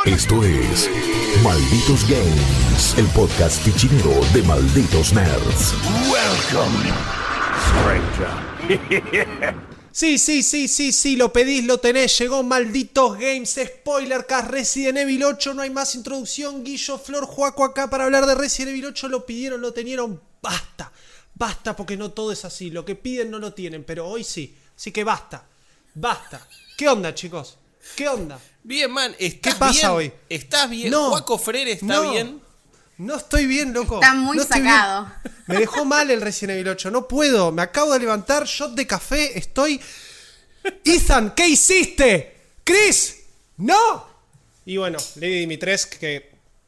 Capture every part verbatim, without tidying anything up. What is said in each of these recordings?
Esto es Malditos Games, el podcast pichinero de Malditos Nerds. Welcome, stranger. Sí, sí, sí, sí, sí, lo pedís, lo tenés. Llegó Malditos Games, Spoilercast, Resident Evil ocho. No hay más introducción. Guillo, Flor, Juaco acá para hablar de Resident Evil ocho. Lo pidieron, lo tenieron. Basta, basta, porque no todo es así. Lo que piden no lo tienen, pero hoy sí. Así que basta, basta. ¿Qué onda, chicos? ¿Qué onda? Bien, man. ¿Estás ¿Qué pasa bien? hoy? ¿Estás bien? No, ¿Juaco Freire está no. bien? No estoy bien, loco. Está muy no estoy sacado. bien. Me dejó mal el Resident Evil ocho. No puedo. Me acabo de levantar, shot de café. Estoy... Ethan, ¿qué hiciste? Chris, no. Y bueno, Lady Dimitrescu que...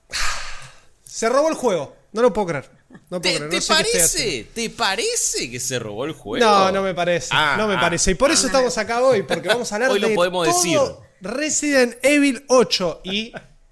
Se robó el juego. No lo puedo creer. No puedo ¿Te, creer. te No sé qué estoy parece? haciendo. ¿Te parece que se robó el juego? No, no me parece. Ah, no me ah. parece. Y por eso estamos acá hoy. Porque vamos a hablar Hoy lo de podemos todo decir. Resident Evil ocho. Y...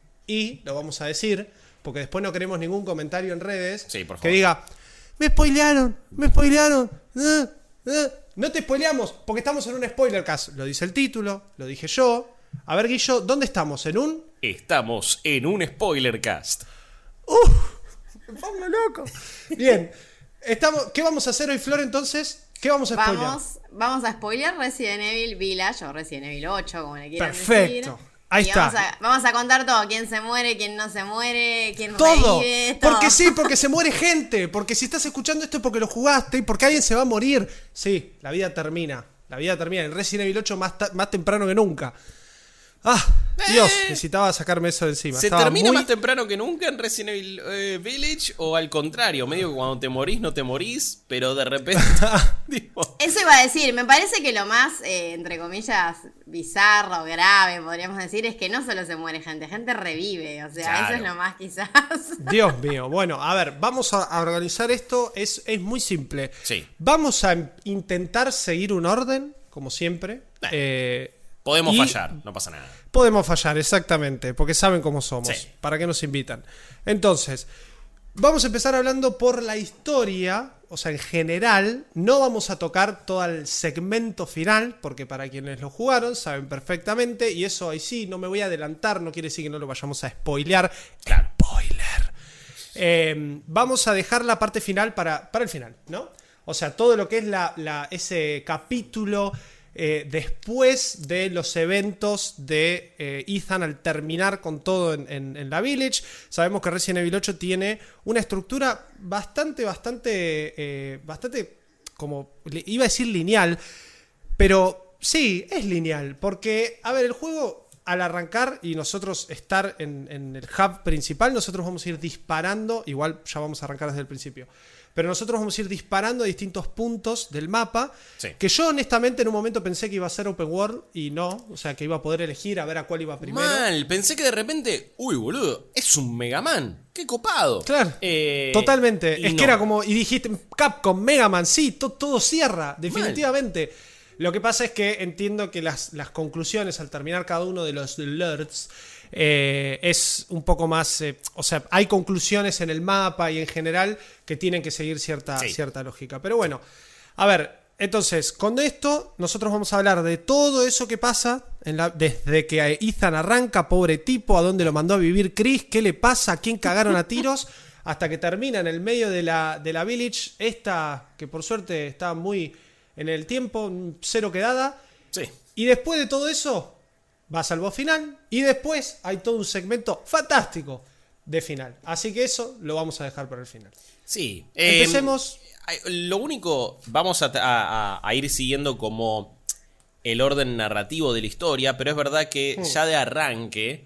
Y lo vamos a decir, porque después no queremos ningún comentario en redes Sí, por que favor. diga, me spoilearon, me spoilearon. eh, eh". No te spoileamos, porque estamos en un spoiler cast. Lo dice el título, lo dije yo. A ver, Guillo, ¿dónde estamos? ¿En un? Estamos en un spoiler cast. ¡Uf! Me pongo loco. Bien. Estamos, ¿qué vamos a hacer hoy, Flor, entonces? ¿Qué vamos a spoilear? Vamos, vamos a spoiler Resident Evil Village o Resident Evil ocho, como le quieran Perfecto. decir. Ahí Y está. Vamos a, vamos a contar todo: quién se muere, quién no se muere, quién Todo. revive, todo. Porque sí, porque se muere gente. Porque si estás escuchando esto es porque lo jugaste y porque alguien se va a morir. Sí, la vida termina. La vida termina. En Resident Evil ocho más, ta- más temprano que nunca. Ah, Dios, Eh. necesitaba sacarme eso de encima. ¿Se Estaba termina muy- más temprano que nunca en Resident Evil eh, Village? ¿O al contrario? Medio que cuando te morís no te morís, pero de repente... digo, Eso iba a decir, me parece que lo más, eh, entre comillas, bizarro, grave, podríamos decir, es que no solo se muere gente, gente revive. O sea, Claro. eso es lo más quizás. Dios mío. Bueno, a ver, vamos a, a organizar esto. Es, es muy simple. Sí. Vamos a intentar seguir un orden, como siempre. Eh, podemos y- fallar, no pasa nada. Podemos fallar, exactamente, porque saben cómo somos. Sí. ¿Para qué nos invitan? Entonces, vamos a empezar hablando por la historia, o sea, en general. No vamos a tocar todo el segmento final, porque para quienes lo jugaron saben perfectamente, y eso ahí sí, no me voy a adelantar, no quiere decir que no lo vayamos a spoilear. Claro. Spoiler. Eh, vamos a dejar la parte final para, para el final, ¿no? O sea, todo lo que es la, la, ese capítulo... Eh, después de los eventos de eh, Ethan al terminar con todo en, en, en la Village. Sabemos que Resident Evil ocho tiene una estructura bastante, bastante, eh, bastante, como iba a decir lineal, pero sí, es lineal, porque, a ver, el juego al arrancar y nosotros estar en, en el hub principal, nosotros vamos a ir disparando, igual ya vamos a arrancar desde el principio. Pero nosotros vamos a ir disparando a distintos puntos del mapa. Sí. Que yo honestamente en un momento pensé que iba a ser open world y no. O sea, que iba a poder elegir a ver a cuál iba primero. Mal, pensé que de repente, uy, boludo, es un Mega Man. ¡Qué copado! Claro, Eh, totalmente. y Es no. que era como, y dijiste, Capcom, Mega Man, sí, to- todo cierra, definitivamente. Lo que pasa es que entiendo que las, las conclusiones al terminar cada uno de los lords eh, es un poco más, eh, o sea, hay conclusiones en el mapa y en general que tienen que seguir cierta, Sí. cierta lógica. Pero bueno, a ver, entonces, con esto nosotros vamos a hablar de todo eso que pasa en la, desde que Ethan arranca, pobre tipo, a dónde lo mandó a vivir Chris, qué le pasa, a quién cagaron a tiros, hasta que termina en el medio de la, de la Village, esta que por suerte está muy en el tiempo, cero quedada. Sí. Y después de todo eso, vas al boss final. Y después hay todo un segmento fantástico de final. Así que eso lo vamos a dejar para el final. Sí. eh, Empecemos. Lo único, vamos a, a- a ir siguiendo como el orden narrativo de la historia, pero es verdad que Hmm. ya de arranque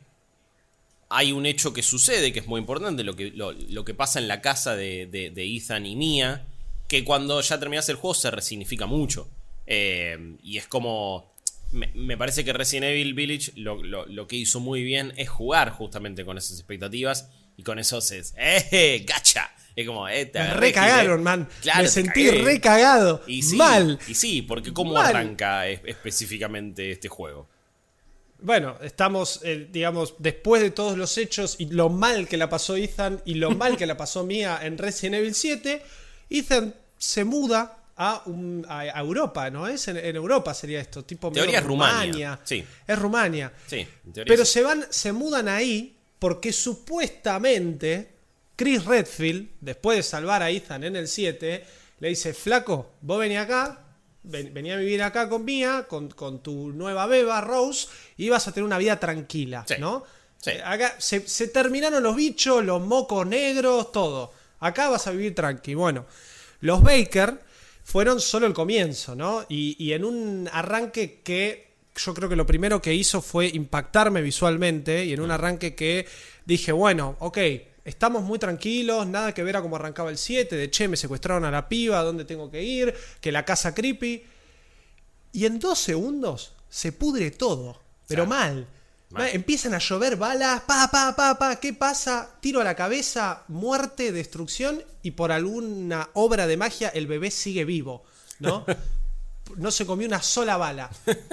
hay un hecho que sucede, que es muy importante, lo que, lo, lo que pasa en la casa de, de- de Ethan y Mia, que cuando ya terminas el juego se resignifica mucho. Eh, y es como... Me, me parece que Resident Evil Village lo, lo, lo que hizo muy bien es jugar justamente con esas expectativas y con esos es... ¡Eh! ¡Gacha! Es como... Eh, te Me agarré, recagaron, Gil, eh. man. Claro, Me te sentí cagué. recagado. Y sí, Mal. Y sí, porque ¿cómo Mal. arranca es- específicamente este juego? Bueno, estamos, eh, digamos, después de todos los hechos y lo mal que la pasó Ethan y lo mal que la pasó Mia en Resident Evil siete, Ethan se muda a, un, a, a Europa, ¿no es? En, en Europa sería esto, tipo Teoría es Rumania. Rumania. Sí. Es Rumania. Sí, en teoría Pero sí. se van, se mudan ahí porque supuestamente Chris Redfield, después de salvar a Ethan en el siete, le dice, flaco, vos vení acá, ven, vení a vivir acá con Mia, con, con tu nueva beba, Rose, y vas a tener una vida tranquila, Sí. ¿no? Sí. Eh, Acá se, se terminaron los bichos, los mocos negros, todo. Acá vas a vivir tranqui. Bueno, los Baker fueron solo el comienzo, ¿no? Y, y en un arranque que yo creo que lo primero que hizo fue impactarme visualmente, y en un arranque que dije, bueno, ok, estamos muy tranquilos, nada que ver a cómo arrancaba el siete, de che, me secuestraron a la piba, ¿a dónde tengo que ir? Que la casa creepy. Y en dos segundos se pudre todo, pero Sí. mal. Mal. Empiezan a llover balas, pa, pa, pa, pa, ¿qué pasa? Tiro a la cabeza, muerte, destrucción, y por alguna obra de magia el bebé sigue vivo, ¿no? No se comió una sola bala.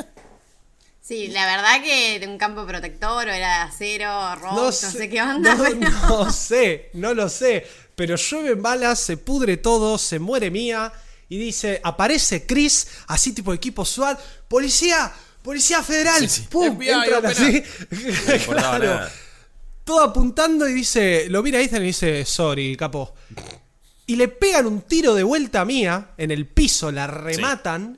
Sí, la verdad que de un campo protector o era de acero, rock, no, sé qué onda. No, pero... no sé, no lo sé. Pero llueven balas, se pudre todo, se muere Mia. Y dice, aparece Chris, así tipo equipo SWAT. ¡Policía! ¡Policía federal! Sí, sí. ¡Pum! F B I, Entran opera. así. No le importaba Claro. nada. Todo apuntando y dice, lo mira Ethan y dice, sorry, capo. Y le pegan un tiro de vuelta a Mia en el piso, la rematan.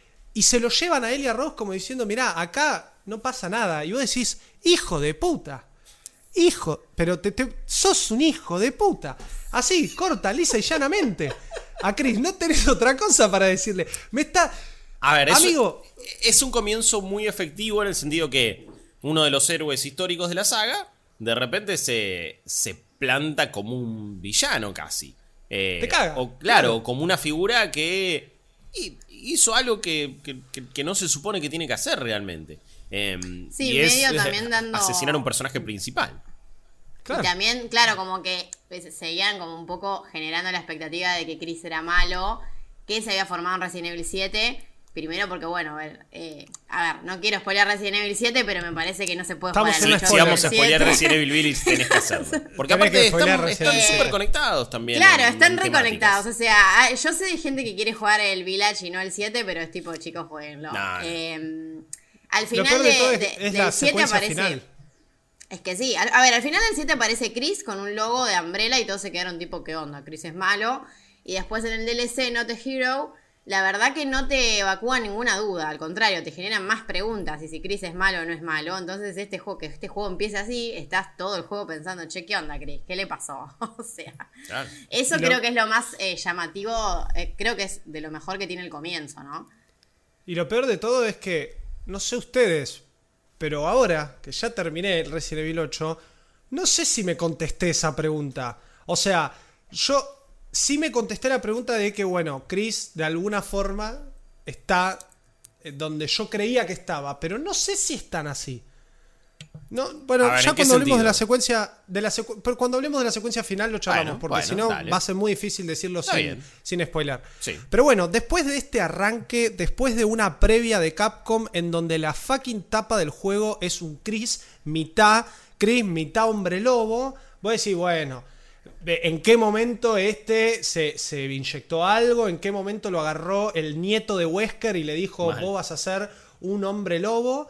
Y se lo llevan a él y a Ross como diciendo, mirá, acá no pasa nada. Y vos decís, hijo de puta. Hijo, pero te, te, sos un hijo de puta. Así, corta, lisa y llanamente. A Chris, no tenés otra cosa para decirle. Me está... A ver, es, Amigo, es un comienzo muy efectivo en el sentido que uno de los héroes históricos de la saga de repente se, se planta como un villano casi. Eh, Te caga. O, claro, Claro. como una figura que hi- hizo algo que, que, que- que no se supone que tiene que hacer realmente. Eh, Sí, y es, medio eh, también dando- asesinar a un personaje principal. claro. Y también, claro, como que pues, seguían como un poco generando la expectativa de que Chris era malo, que se había formado en Resident Evil siete. Primero porque, bueno, a ver, eh, a ver, no quiero spoilear Resident Evil siete, pero me parece que no se puede Estamos jugar en al una ocho Si spoiler. vamos a del spoilear siete. Resident Evil Village, tenés que hacerlo. Porque Tenés aparte que spoilear están, Resident están Evil. súper conectados también. Claro, en- están en reconectados. temáticas. O sea, ah, yo sé de gente que quiere jugar el Village y no el siete, pero es tipo, chicos, jueguenlo. No, no. Eh, al Lo final peor de de, todo es, de- es del la siete secuencia aparece. final. Es que sí, a, a ver, al final del siete aparece Chris con un logo de Umbrella y todos se quedaron tipo, ¿qué onda? Chris es malo. Y después en el D L C, Not a Hero, la verdad que no te evacúa ninguna duda. Al contrario, te generan más preguntas. Y si Chris es malo o no es malo. Entonces este juego, que este juego empiece así, estás todo el juego pensando, che, ¿qué onda, Chris? ¿Qué le pasó? O sea, Claro. eso Y lo- creo que es lo más eh, llamativo. eh, creo que es de lo mejor que tiene el comienzo, ¿no? Y lo peor de todo es que, no sé ustedes, pero ahora que ya terminé el Resident Evil ocho, no sé si me contesté esa pregunta. O sea, yo sí me contesté la pregunta de que, bueno, Chris de alguna forma está eh, donde yo creía que estaba, pero no sé si están así. No, bueno, A ver, ya ¿en qué cuando hablemos sentido? de la secuencia, de la secu- pero cuando hablemos de la secuencia final lo charlamos, Bueno, porque bueno, si no dale. va a ser muy difícil decirlo Está sin, bien. sin spoiler. Sí. Pero bueno, después de este arranque, después de una previa de Capcom en donde la fucking tapa del juego es un Chris mitad Chris, mitad hombre lobo, vos decís, bueno, ¿en qué momento este se, se inyectó algo? ¿En qué momento lo agarró el nieto de Wesker y le dijo, Mal. vos vas a ser un hombre lobo?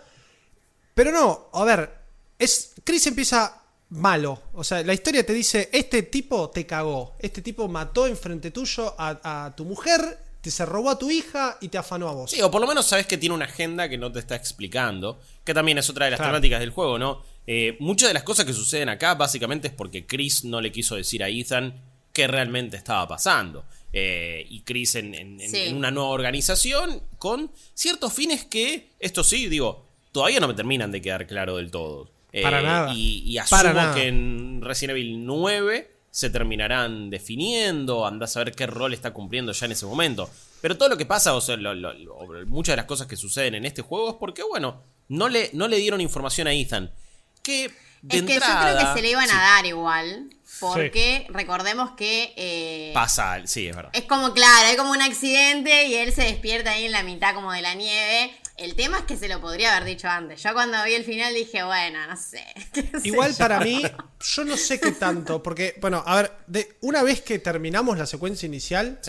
Pero no, a ver, es Chris empieza malo. O sea, la historia te dice, este tipo te cagó. Este tipo mató enfrente tuyo a, a tu mujer, te se robó a tu hija y te afanó a vos. Sí, o por lo menos sabes que tiene una agenda que no te está explicando, que también es otra de las Claro. temáticas del juego, ¿no? Eh, muchas de las cosas que suceden acá básicamente es porque Chris no le quiso decir a Ethan qué realmente estaba pasando. Eh, y Chris en, en- en- Sí. en una nueva organización con ciertos fines que, esto sí, digo, todavía no me terminan de quedar claro del todo. Eh, Para nada. Y, y Para asumo nada. que en Resident Evil nueve se terminarán definiendo, andás a ver qué rol está cumpliendo ya en ese momento. Pero todo lo que pasa, o sea, lo- lo- lo- muchas de las cosas que suceden en este juego es porque, bueno, no le, no le dieron información a Ethan. Que de Es que entrada, yo creo que se le iban sí, a dar igual. Porque recordemos que eh, pasa, sí, es verdad. es como, claro, hay como un accidente y él se despierta ahí en la mitad como de la nieve. El tema es que se lo podría haber dicho antes. Yo cuando vi el final dije, bueno, no sé. qué sé Igual yo. para mí, yo no sé qué tanto, porque, bueno, a ver, de, una vez que terminamos la secuencia inicial, Sí.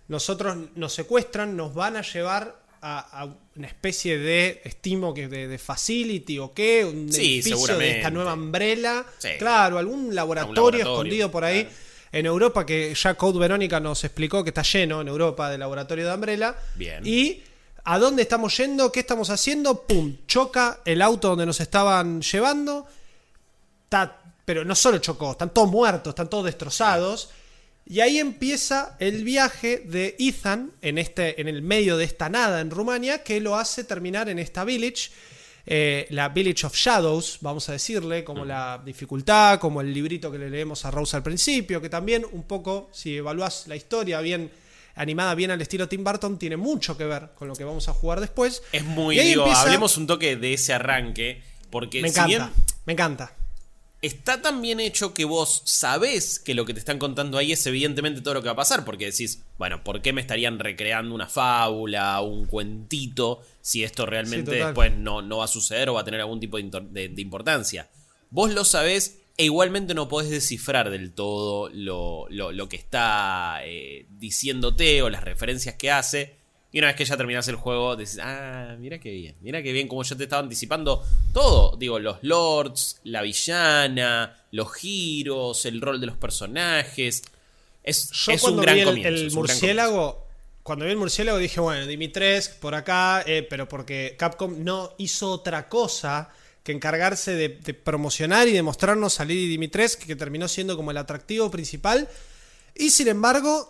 nosotros nos secuestran, nos van a llevar a, a una especie de, estimo que de, de facility o qué, un Sí, edificio de esta nueva Umbrella. Sí. Claro, algún laboratorio, laboratorio, escondido por ahí. claro. En Europa, que ya Code Verónica nos explicó que está lleno en Europa de laboratorio de Umbrella. Bien. Y ¿a dónde estamos yendo? ¿Qué estamos haciendo? ¡Pum! Choca el auto donde nos estaban llevando. Está, pero no solo chocó, están todos muertos, están todos destrozados. Y ahí empieza el viaje de Ethan en, este, en el medio de esta nada en Rumania, que lo hace terminar en esta village. Eh, la Village of Shadows, vamos a decirle, como la dificultad, como el librito que le leemos a Rose al principio, que también un poco, si evaluás la historia bien animada, bien al estilo Tim Burton, tiene mucho que ver con lo que vamos a jugar después. Es muy, Y ahí digo, empieza- hablemos un toque de ese arranque, porque Me si encanta, bien me encanta. está tan bien hecho que vos sabés que lo que te están contando ahí es evidentemente todo lo que va a pasar, porque decís, bueno, ¿por qué me estarían recreando una fábula, un cuentito, si esto realmente Sí, total. después no, no va a suceder o va a tener algún tipo de, intor- de- de importancia? Vos lo sabés e igualmente no podés descifrar del todo lo, lo, lo que está eh, diciéndote o las referencias que hace. Y una vez que ya terminás el juego, decís, ah, mira qué bien, mira qué bien, como yo te estaba anticipando todo. Digo, los lords, la villana, los giros, el rol de los personajes. Es, Yo es un cuando gran vi el, comienzo. el es un gran comienzo. murciélago, cuando vi el murciélago dije, bueno, Dimitrescu por acá, eh, pero porque Capcom no hizo otra cosa que encargarse de, de promocionar y de mostrarnos a Lady Dimitrescu, que terminó siendo como el atractivo principal. Y sin embargo,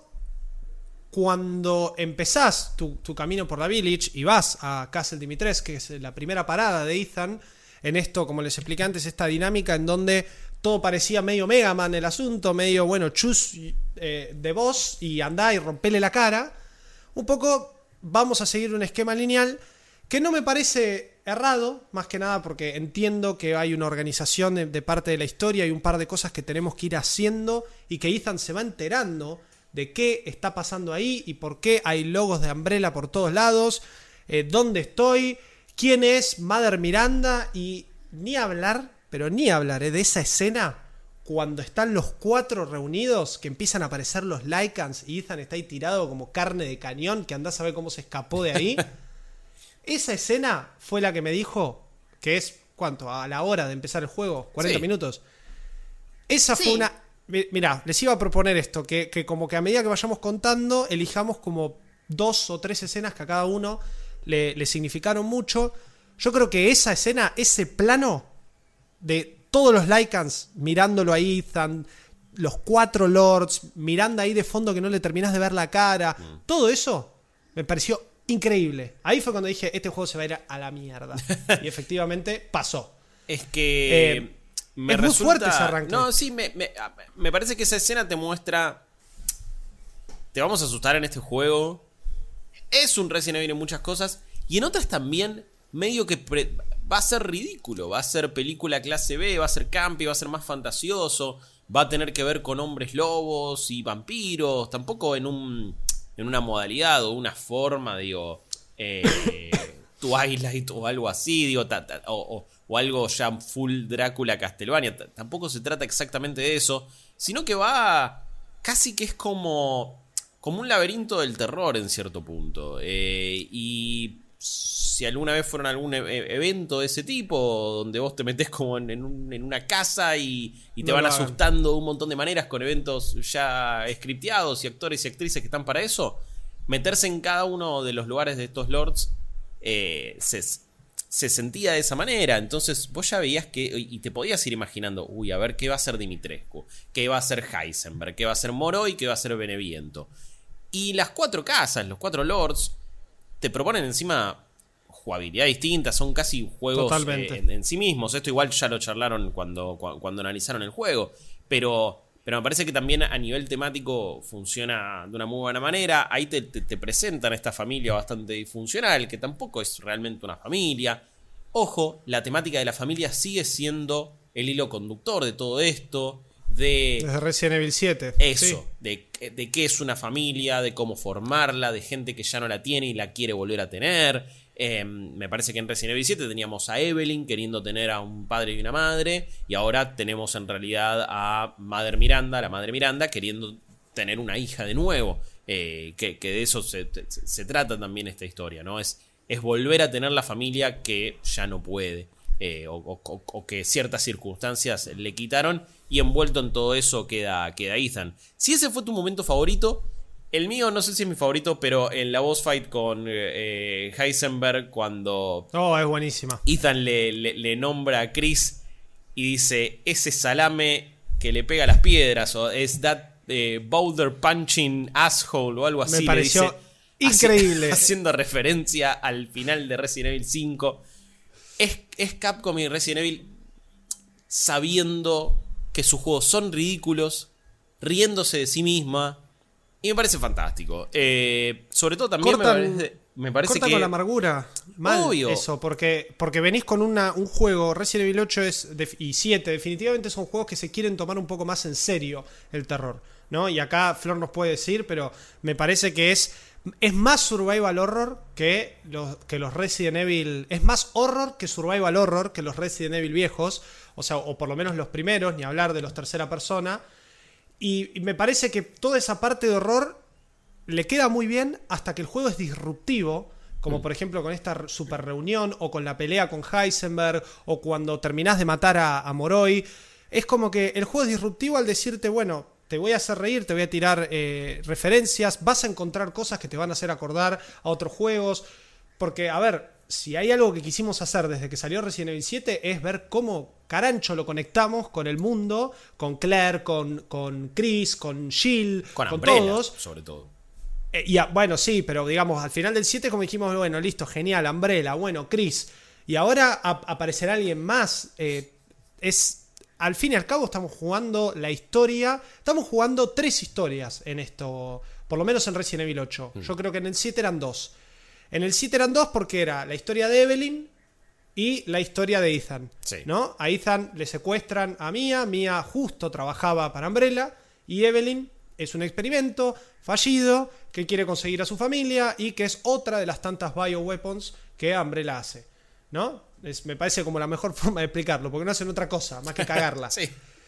cuando empezás tu, tu camino por la Village y vas a Castle Dimitrescu, que es la primera parada de Ethan, en esto, como les expliqué antes, esta dinámica en donde todo parecía medio Mega Man el asunto, medio, bueno, chus eh, de voz y andá y rompele la cara. Un poco vamos a seguir un esquema lineal que no me parece errado, más que nada porque entiendo que hay una organización de, de parte de la historia y un par de cosas que tenemos que ir haciendo y que Ethan se va enterando de qué está pasando ahí y por qué hay logos de Umbrella por todos lados, eh, dónde estoy, quién es Mother Miranda y ni hablar, pero ni hablar eh, de esa escena cuando están los cuatro reunidos, que empiezan a aparecer los Lycans y Ethan está ahí tirado como carne de cañón, que andás a ver cómo se escapó de ahí. Esa escena fue la que me dijo que es, ¿cuánto? A la hora de empezar el juego, cuarenta Sí. minutos. Esa Sí. fue una... Mirá, les iba a proponer esto, que, que como que a medida que vayamos contando, elijamos como dos o tres escenas que a cada uno le, le significaron mucho. Yo creo que esa escena, ese plano de todos los Lycans mirándolo a Ethan, los cuatro lords, Miranda ahí de fondo que no le terminás de ver la cara, mm. todo eso me pareció increíble. Ahí fue cuando dije, este juego se va a ir a la mierda. Y efectivamente pasó. Es que... Eh, me es muy resulta... fuerte ese arranque. No, sí, me, me, me parece que esa escena te muestra... Te vamos a asustar en este juego. Es un Resident Evil en muchas cosas. Y en otras también, medio que... Pre... va a ser ridículo. Va a ser película clase B, va a ser campi, va a ser más fantasioso. Va a tener que ver con hombres lobos y vampiros. Tampoco en un... en una modalidad o una forma, digo... Eh, Twilight o algo así, digo... Ta, ta, o... o o algo ya full Drácula Castlevania. T- tampoco se trata exactamente de eso, sino que va casi que es como como un laberinto del terror en cierto punto. Eh, y si alguna vez fueron a algún e- evento de ese tipo, donde vos te metés como en, en, un, en una casa y, y te No van lo hagan. asustando de un montón de maneras con eventos ya scripteados y actores y actrices que están para eso, meterse en cada uno de los lugares de estos lords eh, se se sentía de esa manera. Entonces vos ya veías que, y te podías ir imaginando, uy, a ver qué va a hacer Dimitrescu, qué va a hacer Heisenberg, qué va a hacer Moro y qué va a hacer Beneviento. Y las cuatro casas, los cuatro lords, te proponen encima jugabilidad distinta, son casi juegos eh, en, en sí mismos. Esto igual ya lo charlaron cuando, cuando, cuando analizaron el juego, pero... Pero me parece que también a nivel temático funciona de una muy buena manera. Ahí te, te, te presentan esta familia bastante disfuncional, que tampoco es realmente una familia. Ojo, la temática de la familia sigue siendo el hilo conductor de todo esto. De Desde Resident Evil siete. Eso, Sí. de, de qué es una familia, de cómo formarla, de gente que ya no la tiene y la quiere volver a tener. Eh, me parece que en Resident Evil siete teníamos a Evelyn queriendo tener a un padre y una madre, y ahora tenemos en realidad a Mother Miranda, la madre Miranda, queriendo tener una hija de nuevo. Eh, que, que de eso se, se, se trata también esta historia, ¿no? Es, es volver a tener la familia que ya no puede, eh, o, o, o que ciertas circunstancias le quitaron, y envuelto en todo eso queda, queda Ethan. Si ese fue tu momento favorito, el mío no sé si es mi favorito, pero en la boss fight con eh, Heisenberg, cuando Oh, es buenísima. Ethan le, le, le nombra a Chris y dice, ese salame que le pega a las piedras, o es that eh, boulder punching asshole o algo así. Me pareció le dice, increíble. haci- haciendo referencia al final de Resident Evil cinco. Es, es Capcom y Resident Evil sabiendo que sus juegos son ridículos, riéndose de sí misma, y me parece fantástico. Eh, sobre todo también Cortan- me parece, me parece Corta que... con la amargura. Mal Obvio. eso, porque, porque venís con una, un juego, Resident Evil ocho es, def- y siete, definitivamente son juegos que se quieren tomar un poco más en serio el terror, ¿no? Y acá Flor nos puede decir, pero me parece que es, es más survival horror que los, que los Resident Evil, es más horror que survival horror que los Resident Evil viejos, o sea, o por lo menos los primeros, ni hablar de los tercera persona, y, y me parece que toda esa parte de horror le queda muy bien hasta que el juego es disruptivo, como por ejemplo con esta super reunión, o con la pelea con Heisenberg, o cuando terminás de matar a, a Moroi. Es como que el juego es disruptivo al decirte, bueno, te voy a hacer reír, te voy a tirar eh, referencias, vas a encontrar cosas que te van a hacer acordar a otros juegos. Porque, a ver, si hay algo que quisimos hacer desde que salió Resident Evil siete es ver cómo carancho lo conectamos con el mundo, con Claire, con, con Chris, con Jill, Con, con Umbrella, todos. sobre todo. Eh, y a- bueno, sí, pero digamos, al final del siete como dijimos, bueno, listo, genial, Umbrella, bueno, Chris. Y ahora ap- aparecerá alguien más. Eh, es, al fin y al cabo estamos jugando la historia. Estamos jugando tres historias en esto, por lo menos en Resident Evil ocho. Mm. Yo creo que en el siete eran dos. En el siete eran dos porque era la historia de Evelyn y la historia de Ethan. Sí. ¿No? A Ethan le secuestran a Mia. Mia justo trabajaba para Umbrella. Y Evelyn es un experimento fallido que quiere conseguir a su familia y que es otra de las tantas bioweapons que Umbrella hace, ¿no? Es, me parece como la mejor forma de explicarlo, porque no hacen otra cosa más que cagarla. Sí.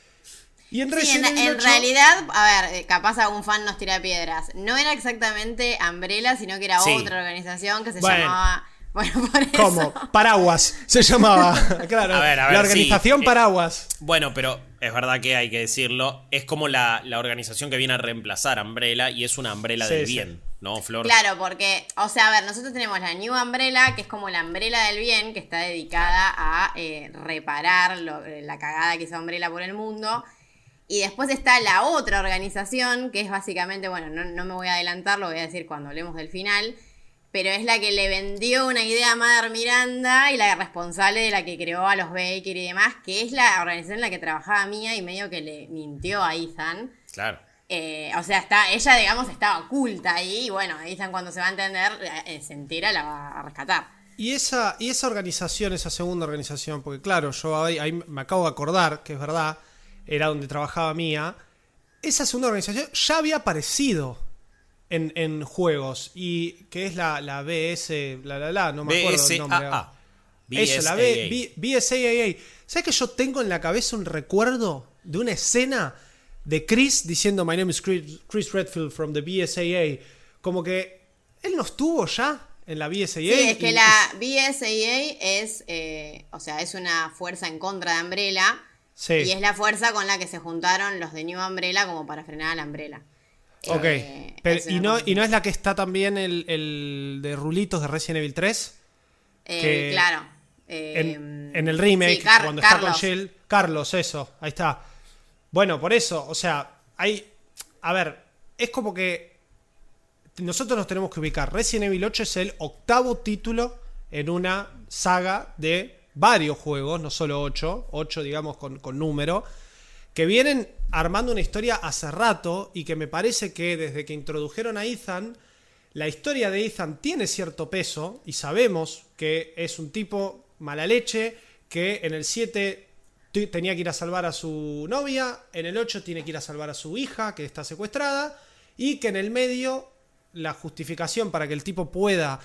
Y en Sí, Resident en, Evil en ocho, realidad, a ver, eh, capaz algún fan nos tira piedras. No era exactamente Umbrella, sino que era Sí. otra organización que se Bueno. llamaba... Bueno, por eso. ¿cómo? Paraguas se llamaba. Claro, A ver, a ver, la organización sí, eh, Paraguas. Bueno, pero es verdad que hay que decirlo. Es como la, la organización que viene a reemplazar a Umbrella, y es una Umbrella Sí, del sí. bien, ¿no, Flor? Claro, porque, o sea, a ver, nosotros tenemos la New Umbrella, que es como la Umbrella del bien, que está dedicada a eh, reparar lo- la cagada que hizo Umbrella por el mundo. Y después está la otra organización, que es básicamente, bueno, no, no me voy a adelantar, lo voy a decir cuando hablemos del final, pero es la que le vendió una idea a Mother Miranda y la responsable de la que creó a los Baker y demás, que es la organización en la que trabajaba Mia y medio que le mintió a Ethan. Claro. Eh, o sea, está, ella, digamos, estaba oculta ahí y bueno, Ethan cuando se va a entender, eh, se entera, la va a rescatar. Y esa, y esa organización, esa segunda organización, porque claro, yo ahí, ahí me acabo de acordar, que es verdad, era donde trabajaba Mia, esa segunda organización ya había aparecido en, en juegos, y que es la, la B S, la la la, no me acuerdo el nombre. B S A A. Eso, la B, B- B S A A. ¿Sabes que yo tengo en la cabeza un recuerdo de una escena de Chris diciendo My name is Chris, Chris Redfield from the B S A A? Como que él no estuvo ya en la B S A A. Sí, es que y- la B S A A es, eh, o sea, es una fuerza en contra de Umbrella. Sí. Y es la fuerza con la que se juntaron los de New Umbrella como para frenar a la Umbrella. Ok, Eh, pero, es ¿y, una no, cosa ¿y no así. es la que está también el, el de rulitos de Resident Evil tres? Eh, que- claro. eh, En, en el remake, sí, Car- cuando Carlos. está con Jill. Carlos, eso, ahí está. Bueno, por eso, o sea, hay... A ver, es como que nosotros nos tenemos que ubicar. Resident Evil ocho es el octavo título en una saga de varios juegos, no solo ocho, ocho digamos con, con número, que vienen armando una historia hace rato y que me parece que desde que introdujeron a Ethan, la historia de Ethan tiene cierto peso y sabemos que es un tipo mala leche, que en el siete t- tenía que ir a salvar a su novia, en el ocho tiene que ir a salvar a su hija que está secuestrada, y que en el medio la justificación para que el tipo pueda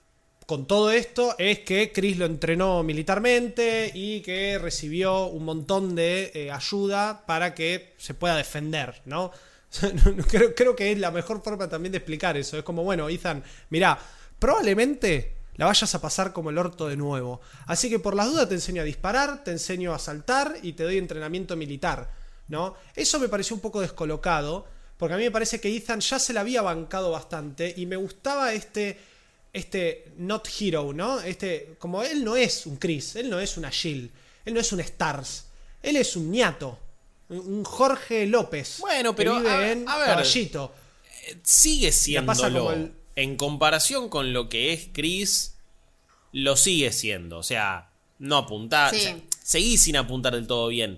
con todo esto es que Chris lo entrenó militarmente y que recibió un montón de eh, ayuda para que se pueda defender, ¿no? O creo, creo que es la mejor forma también de explicar eso. Es como, bueno, Ethan, mirá, probablemente la vayas a pasar como el orto de nuevo. Así que por las dudas te enseño a disparar, te enseño a saltar y te doy entrenamiento militar, ¿no? Eso me pareció un poco descolocado, porque a mí me parece que Ethan ya se la había bancado bastante y me gustaba este, este not hero, ¿no? Este, como él no es un Chris, él no es una Jill, él no es un Stars, él es un ñato, un Jorge López. Bueno, pero que vive a, en a ver, Caballito. Sigue siéndolo. El... En comparación con lo que es Chris, lo sigue siendo. O sea, no apuntar. Sí. O sea, seguí sin apuntar del todo bien.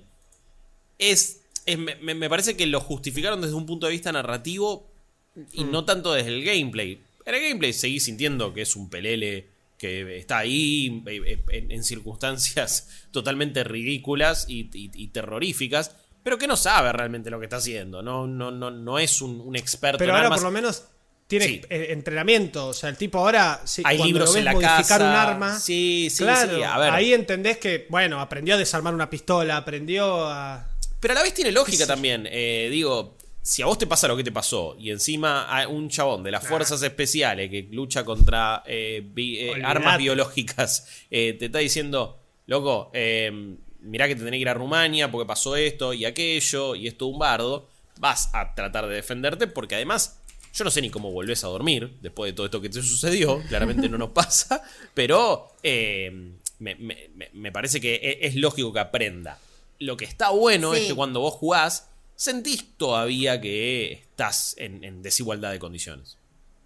Es. es me, me parece que lo justificaron desde un punto de vista narrativo y mm. no tanto desde el gameplay. En el gameplay seguí sintiendo que es un pelele que está ahí en, en circunstancias totalmente ridículas y, y, y terroríficas, pero que no sabe realmente lo que está haciendo. No, no, no, no es un, un experto pero en ahora armas. Por lo menos tiene sí. entrenamiento. O sea, el tipo ahora sí, hay cuando libros lo ves en la modificar casa. un arma. Sí, sí, claro, sí. A ver. Ahí entendés que, bueno, aprendió a desarmar una pistola, aprendió a. Pero a la vez tiene lógica también. Eh, digo, si a vos te pasa lo que te pasó y encima hay un chabón de las nah. fuerzas especiales que lucha contra eh, bi eh, armas biológicas, eh, te está diciendo, loco, eh, mirá que te tenés que ir a Rumania porque pasó esto y aquello y esto un bardo, vas a tratar de defenderte porque además yo no sé ni cómo volvés a dormir después de todo esto que te sucedió, claramente no nos pasa, pero eh, me, me, me parece que es lógico que aprenda. Lo que está bueno sí. es que cuando vos jugás sentís todavía que estás en, en desigualdad de condiciones.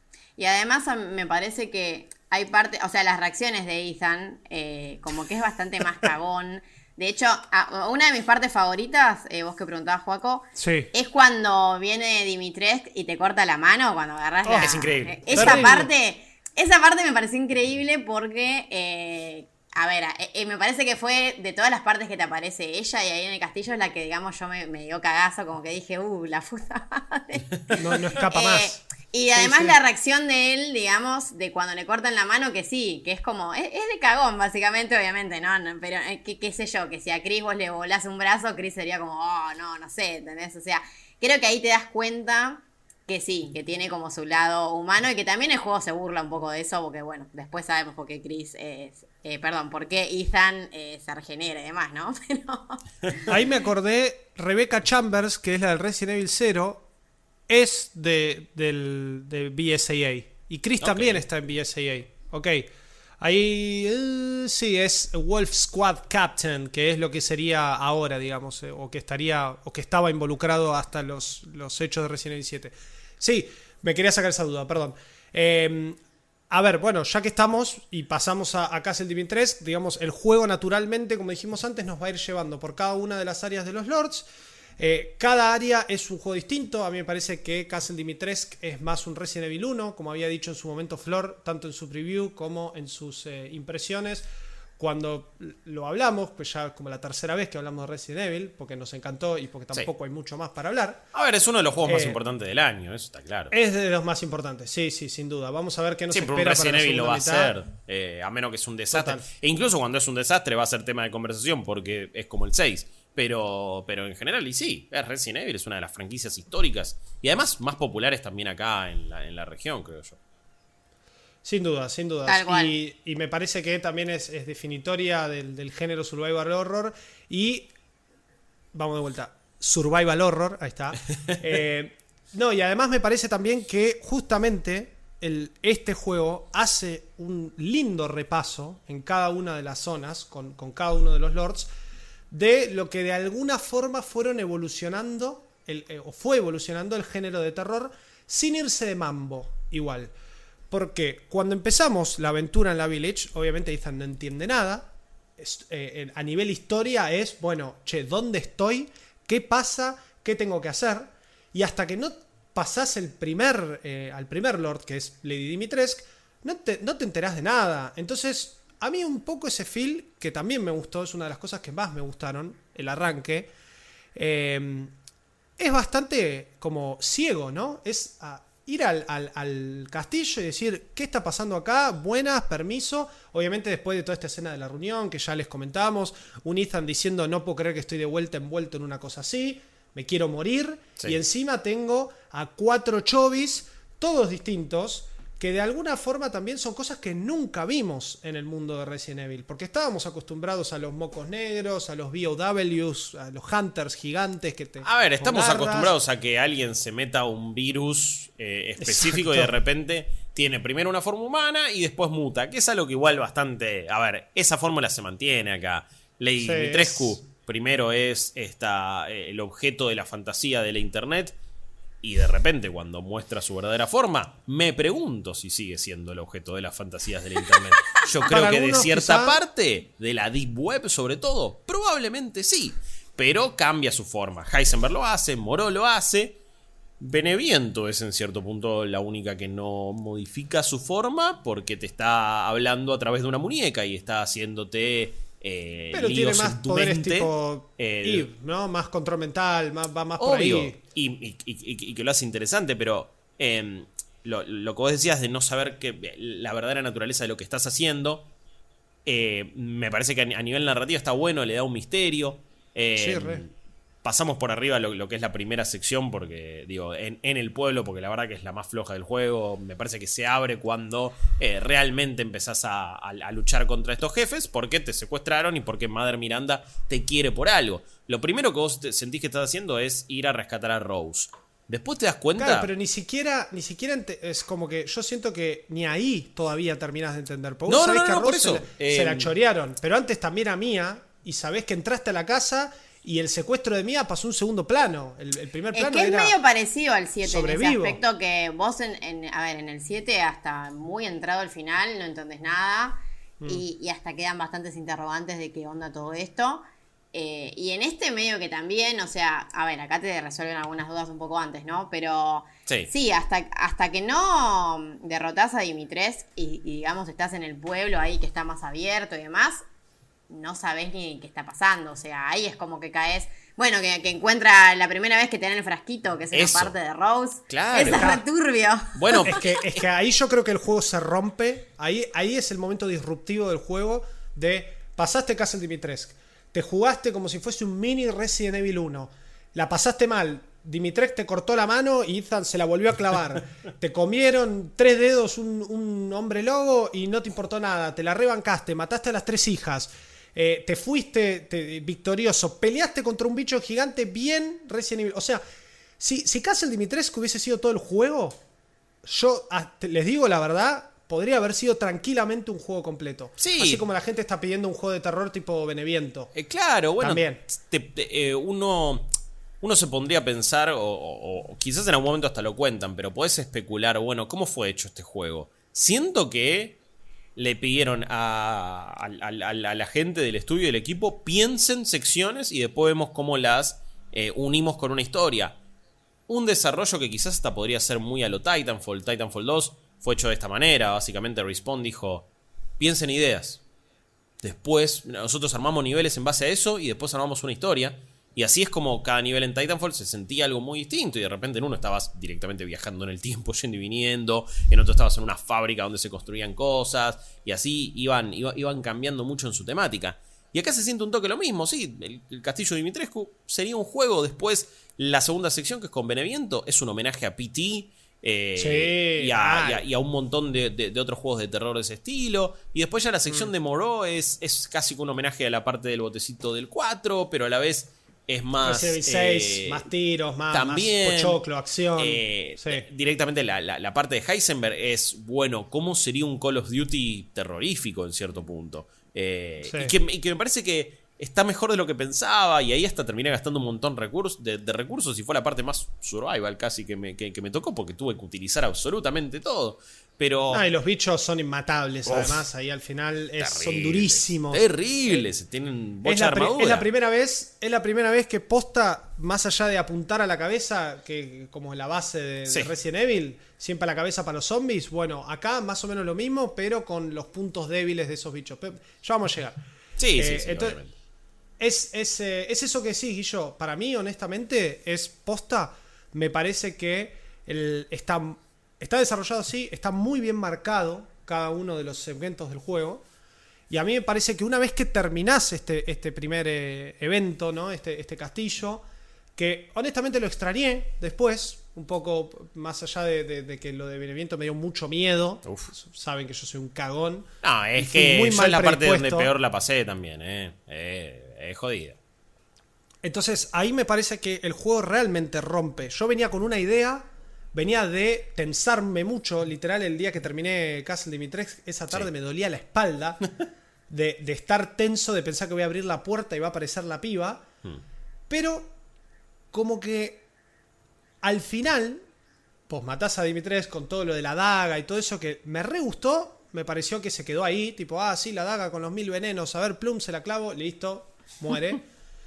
Y además me parece que hay parte, o sea, las reacciones de Ethan, eh, como que es bastante más cagón. De hecho, a, una de mis partes favoritas, eh, vos que preguntabas, Joaco, sí. es cuando viene Dimitrescu y te corta la mano, cuando agarrás oh, la... Es increíble. Esa Terrible. parte, esa parte me pareció increíble porque... Eh, A ver, eh, me parece que fue de todas las partes que te aparece ella y ahí en el castillo es la que, digamos, yo me, me dio cagazo, como que dije, uh, la puta madre. No, no escapa eh, más. Y además sí, sí. la reacción de él, digamos, de cuando le cortan la mano, que sí, que es como, es, es de cagón, básicamente, obviamente, ¿no? no pero, eh, ¿qué, qué sé yo, que si a Chris vos le volás un brazo, Chris sería como, oh, no, no sé, ¿entendés? O sea, creo que ahí te das cuenta... Que sí, que tiene como su lado humano y que también el juego se burla un poco de eso, porque bueno, después sabemos por qué Chris es, eh, perdón, por qué Ethan eh, se regenera y demás, ¿no? Pero... Ahí me acordé, Rebecca Chambers, que es la del Resident Evil cero, es de, del, de B S A A. Y Chris okay. también está en B S A A. Ok. Ahí uh, sí, es Wolf Squad Captain, que es lo que sería ahora, digamos, eh, o que estaría, o que estaba involucrado hasta los, los hechos de Resident Evil siete. Sí, me quería sacar esa duda, perdón. Eh, a ver, bueno, ya que estamos y pasamos a, a Castle Dimitrescu, digamos, el juego naturalmente, como dijimos antes, nos va a ir llevando por cada una de las áreas de los Lords. Eh, cada área es un juego distinto. A mí me parece que Castle Dimitrescu es más un Resident Evil uno, como había dicho en su momento Flor, tanto en su preview como en sus eh, impresiones. Cuando lo hablamos, pues ya como la tercera vez que hablamos de Resident Evil, porque nos encantó y porque tampoco sí. hay mucho más para hablar. A ver, es uno de los juegos eh, más importantes del año, eso está claro. Es de los más importantes, sí, sí, sin duda. Vamos a ver qué nos Siempre espera un Resident para la Evil lo va a mitad. hacer, eh, a menos que es un desastre. Total. E incluso cuando es un desastre va a ser tema de conversación, porque es como el seis. Pero, pero en general, y sí, es Resident Evil es una de las franquicias históricas y además más populares también acá en la, en la región, creo yo. Sin duda, sin duda. Y, y me parece que también es, es definitoria del, del género Survival Horror. Y vamos de vuelta. Survival Horror, ahí está. Eh, no, y además me parece también que justamente el, este juego hace un lindo repaso en cada una de las zonas, con, con cada uno de los lords, de lo que de alguna forma fueron evolucionando, el, eh, o fue evolucionando el género de terror, sin irse de mambo, igual. Porque cuando empezamos la aventura en la Village, obviamente Ethan no entiende nada. Es, eh, a nivel historia es, bueno, che, ¿dónde estoy? ¿Qué pasa? ¿Qué tengo que hacer? Y hasta que no pasás el primer, eh, al primer Lord, que es Lady Dimitrescu, no te, no te enterás de nada. Entonces, a mí un poco ese feel, que también me gustó, es una de las cosas que más me gustaron, el arranque, eh, es bastante como ciego, ¿no? Es... a, ir al, al, al castillo y decir, ¿qué está pasando acá? Buenas, permiso. Obviamente después de toda esta escena de la reunión, que ya les comentamos, un Ethan diciendo, no puedo creer que estoy de vuelta envuelto en una cosa así. me quiero morir. Sí. Y encima tengo a cuatro chovis, todos distintos, que de alguna forma también son cosas que nunca vimos en el mundo de Resident Evil. Porque estábamos acostumbrados a los mocos negros, a los B O Ws, a los hunters gigantes que te... A ver, estamos con garras. acostumbrados a que alguien se meta un virus eh, específico. Exacto. Y de repente tiene primero una forma humana y después muta. Que es algo que igual bastante... A ver, esa fórmula se mantiene acá. Lady Sí, Dimitrescu es... primero es esta, eh, el objeto de la fantasía de la internet. Y de repente, cuando muestra su verdadera forma, me pregunto si sigue siendo el objeto de las fantasías de la internet. Yo creo Para que de algunos, cierta quizá... parte, de la Deep Web sobre todo, probablemente sí. Pero cambia su forma. Heisenberg lo hace, Moreau lo hace. Beneviento es en cierto punto la única que no modifica su forma, porque te está hablando a través de una muñeca y está haciéndote... Eh, pero tiene más poderes mente, tipo eh, Eve, ¿no? Más control mental, más, va más obvio, por ahí. Y, y, y, y que lo hace interesante, pero eh, lo, lo que vos decías de no saber que la verdadera naturaleza de lo que estás haciendo, eh, me parece que a nivel narrativo está bueno, le da un misterio. Eh, sí, re. Pasamos por arriba lo, lo que es la primera sección, porque digo, en, en el pueblo, porque la verdad que es la más floja del juego. Me parece que se abre cuando eh, realmente empezás a, a, a luchar contra estos jefes, porque te secuestraron y porque Mother Miranda te quiere por algo. Lo primero que vos te sentís que estás haciendo es ir a rescatar a Rose. Después te das cuenta... Claro, pero ni siquiera, ni siquiera es como que yo siento que ni ahí todavía terminás de entender. Porque no, vos no, sabés no, que a no, por Rose eso. se, la, Eh, se la chorearon, pero antes también a Mia, y sabés que entraste a la casa... Y el secuestro de Mia pasó un segundo plano. El, el primer plano es que es era medio parecido al siete sobrevivo. En ese aspecto, que vos en, en, a ver, en el siete hasta muy entrado al final no entendés nada. Mm. Y, y hasta quedan bastantes interrogantes de qué onda todo esto. Eh, y en este medio que también, o sea, a ver, acá te resuelven algunas dudas un poco antes, ¿no? Pero sí, sí hasta, hasta que no derrotás a Dimitrescu y, y digamos estás en el pueblo ahí que está más abierto y demás, no sabés ni qué está pasando. O sea, ahí es como que caes. Bueno, que, que encuentra la primera vez que te dan el frasquito, que es Eso. una parte de Rose. Claro. Es re turbio. Bueno, es que, es que ahí yo creo que el juego se rompe. Ahí, ahí es el momento disruptivo del juego. De pasaste Castle Dimitrescu, te jugaste como si fuese un mini Resident Evil uno. La pasaste mal. Dimitrescu te cortó la mano y Ethan se la volvió a clavar. Te comieron tres dedos un, un hombre lobo y no te importó nada. Te la rebancaste, mataste a las tres hijas. Eh, te fuiste te, victorioso, peleaste contra un bicho gigante bien Resident Evil. O sea, si, si Castle Dimitrescu hubiese sido todo el juego, yo hasta, les digo la verdad, podría haber sido tranquilamente un juego completo. Sí. Así como la gente está pidiendo un juego de terror tipo Beneviento. Eh, claro, bueno, también. Te, te, eh, uno, uno se pondría a pensar, o, o, o quizás en algún momento hasta lo cuentan, pero podés especular, bueno, ¿cómo fue hecho este juego? Siento que le pidieron a, a, a, a la gente del estudio y del equipo, piensen secciones y después vemos cómo las eh, unimos con una historia. Un desarrollo que quizás hasta podría ser muy a lo Titanfall. Titanfall dos fue hecho de esta manera. Básicamente Respawn dijo, piensen ideas. Después nosotros armamos niveles en base a eso y después armamos una historia. Y así es como cada nivel en Titanfall se sentía algo muy distinto. Y de repente en uno estabas directamente viajando en el tiempo, yendo y viniendo. En otro estabas en una fábrica donde se construían cosas. Y así iban, iban cambiando mucho en su temática. Y acá se siente un toque lo mismo. Sí, el, el Castillo de Dimitrescu sería un juego. Después la segunda sección, que es con Beneviento, es un homenaje a P T. Eh, sí, y, a, y, a, y a un montón de, de, de otros juegos de terror de ese estilo. Y después ya la sección mm. de Moreau es, es casi un homenaje a la parte del botecito del cuatro. Pero a la vez... es más... seis, eh, más tiros, más, también, más pochoclo, acción. Eh, sí. Directamente la, la, la parte de Heisenberg es, bueno, ¿cómo sería un Call of Duty terrorífico en cierto punto? Eh, sí. y, que, y que me parece que está mejor de lo que pensaba y ahí hasta terminé gastando un montón recursos, de, de recursos y fue la parte más survival casi que me, que, que me tocó porque tuve que utilizar absolutamente todo. Pero... Ah, y los bichos son inmatables, Uf, además, ahí al final es, son terribles, durísimos. Terribles, tienen bocha es la, de armadura. es la primera vez, es la primera vez que posta, más allá de apuntar a la cabeza, que como la base de, sí. de Resident Evil, siempre a la cabeza para los zombies. Bueno, acá más o menos lo mismo, pero con los puntos débiles de esos bichos. Pero ya vamos a llegar. Sí, eh, sí, sí, entonces, obviamente. Es, es, eh, es eso que sí, Guillo. Para mí, honestamente, es posta. Me parece que el, está, está desarrollado así, está muy bien marcado cada uno de los segmentos del juego. Y a mí me parece que una vez que terminás este, este primer eh, evento, ¿no? Este, este castillo, que honestamente lo extrañé después, un poco más allá de, de, de que lo de Benevento me dio mucho miedo. Uf. Saben que yo soy un cagón. No, es que muy yo es la parte donde peor la pasé también, eh. Eh, es jodida. Entonces ahí me parece que el juego realmente rompe. Yo venía con una idea, venía de tensarme mucho, literal el día que terminé Castle Dimitrescu, esa tarde sí. me dolía la espalda de, de estar tenso, de pensar que voy a abrir la puerta y va a aparecer la piba. Hmm. Pero como que al final, pues matás a Dimitrescu con todo lo de la daga y todo eso que me re gustó, me pareció que se quedó ahí, tipo, ah, sí, la daga con los mil venenos, a ver, plum, se la clavo, listo, muere.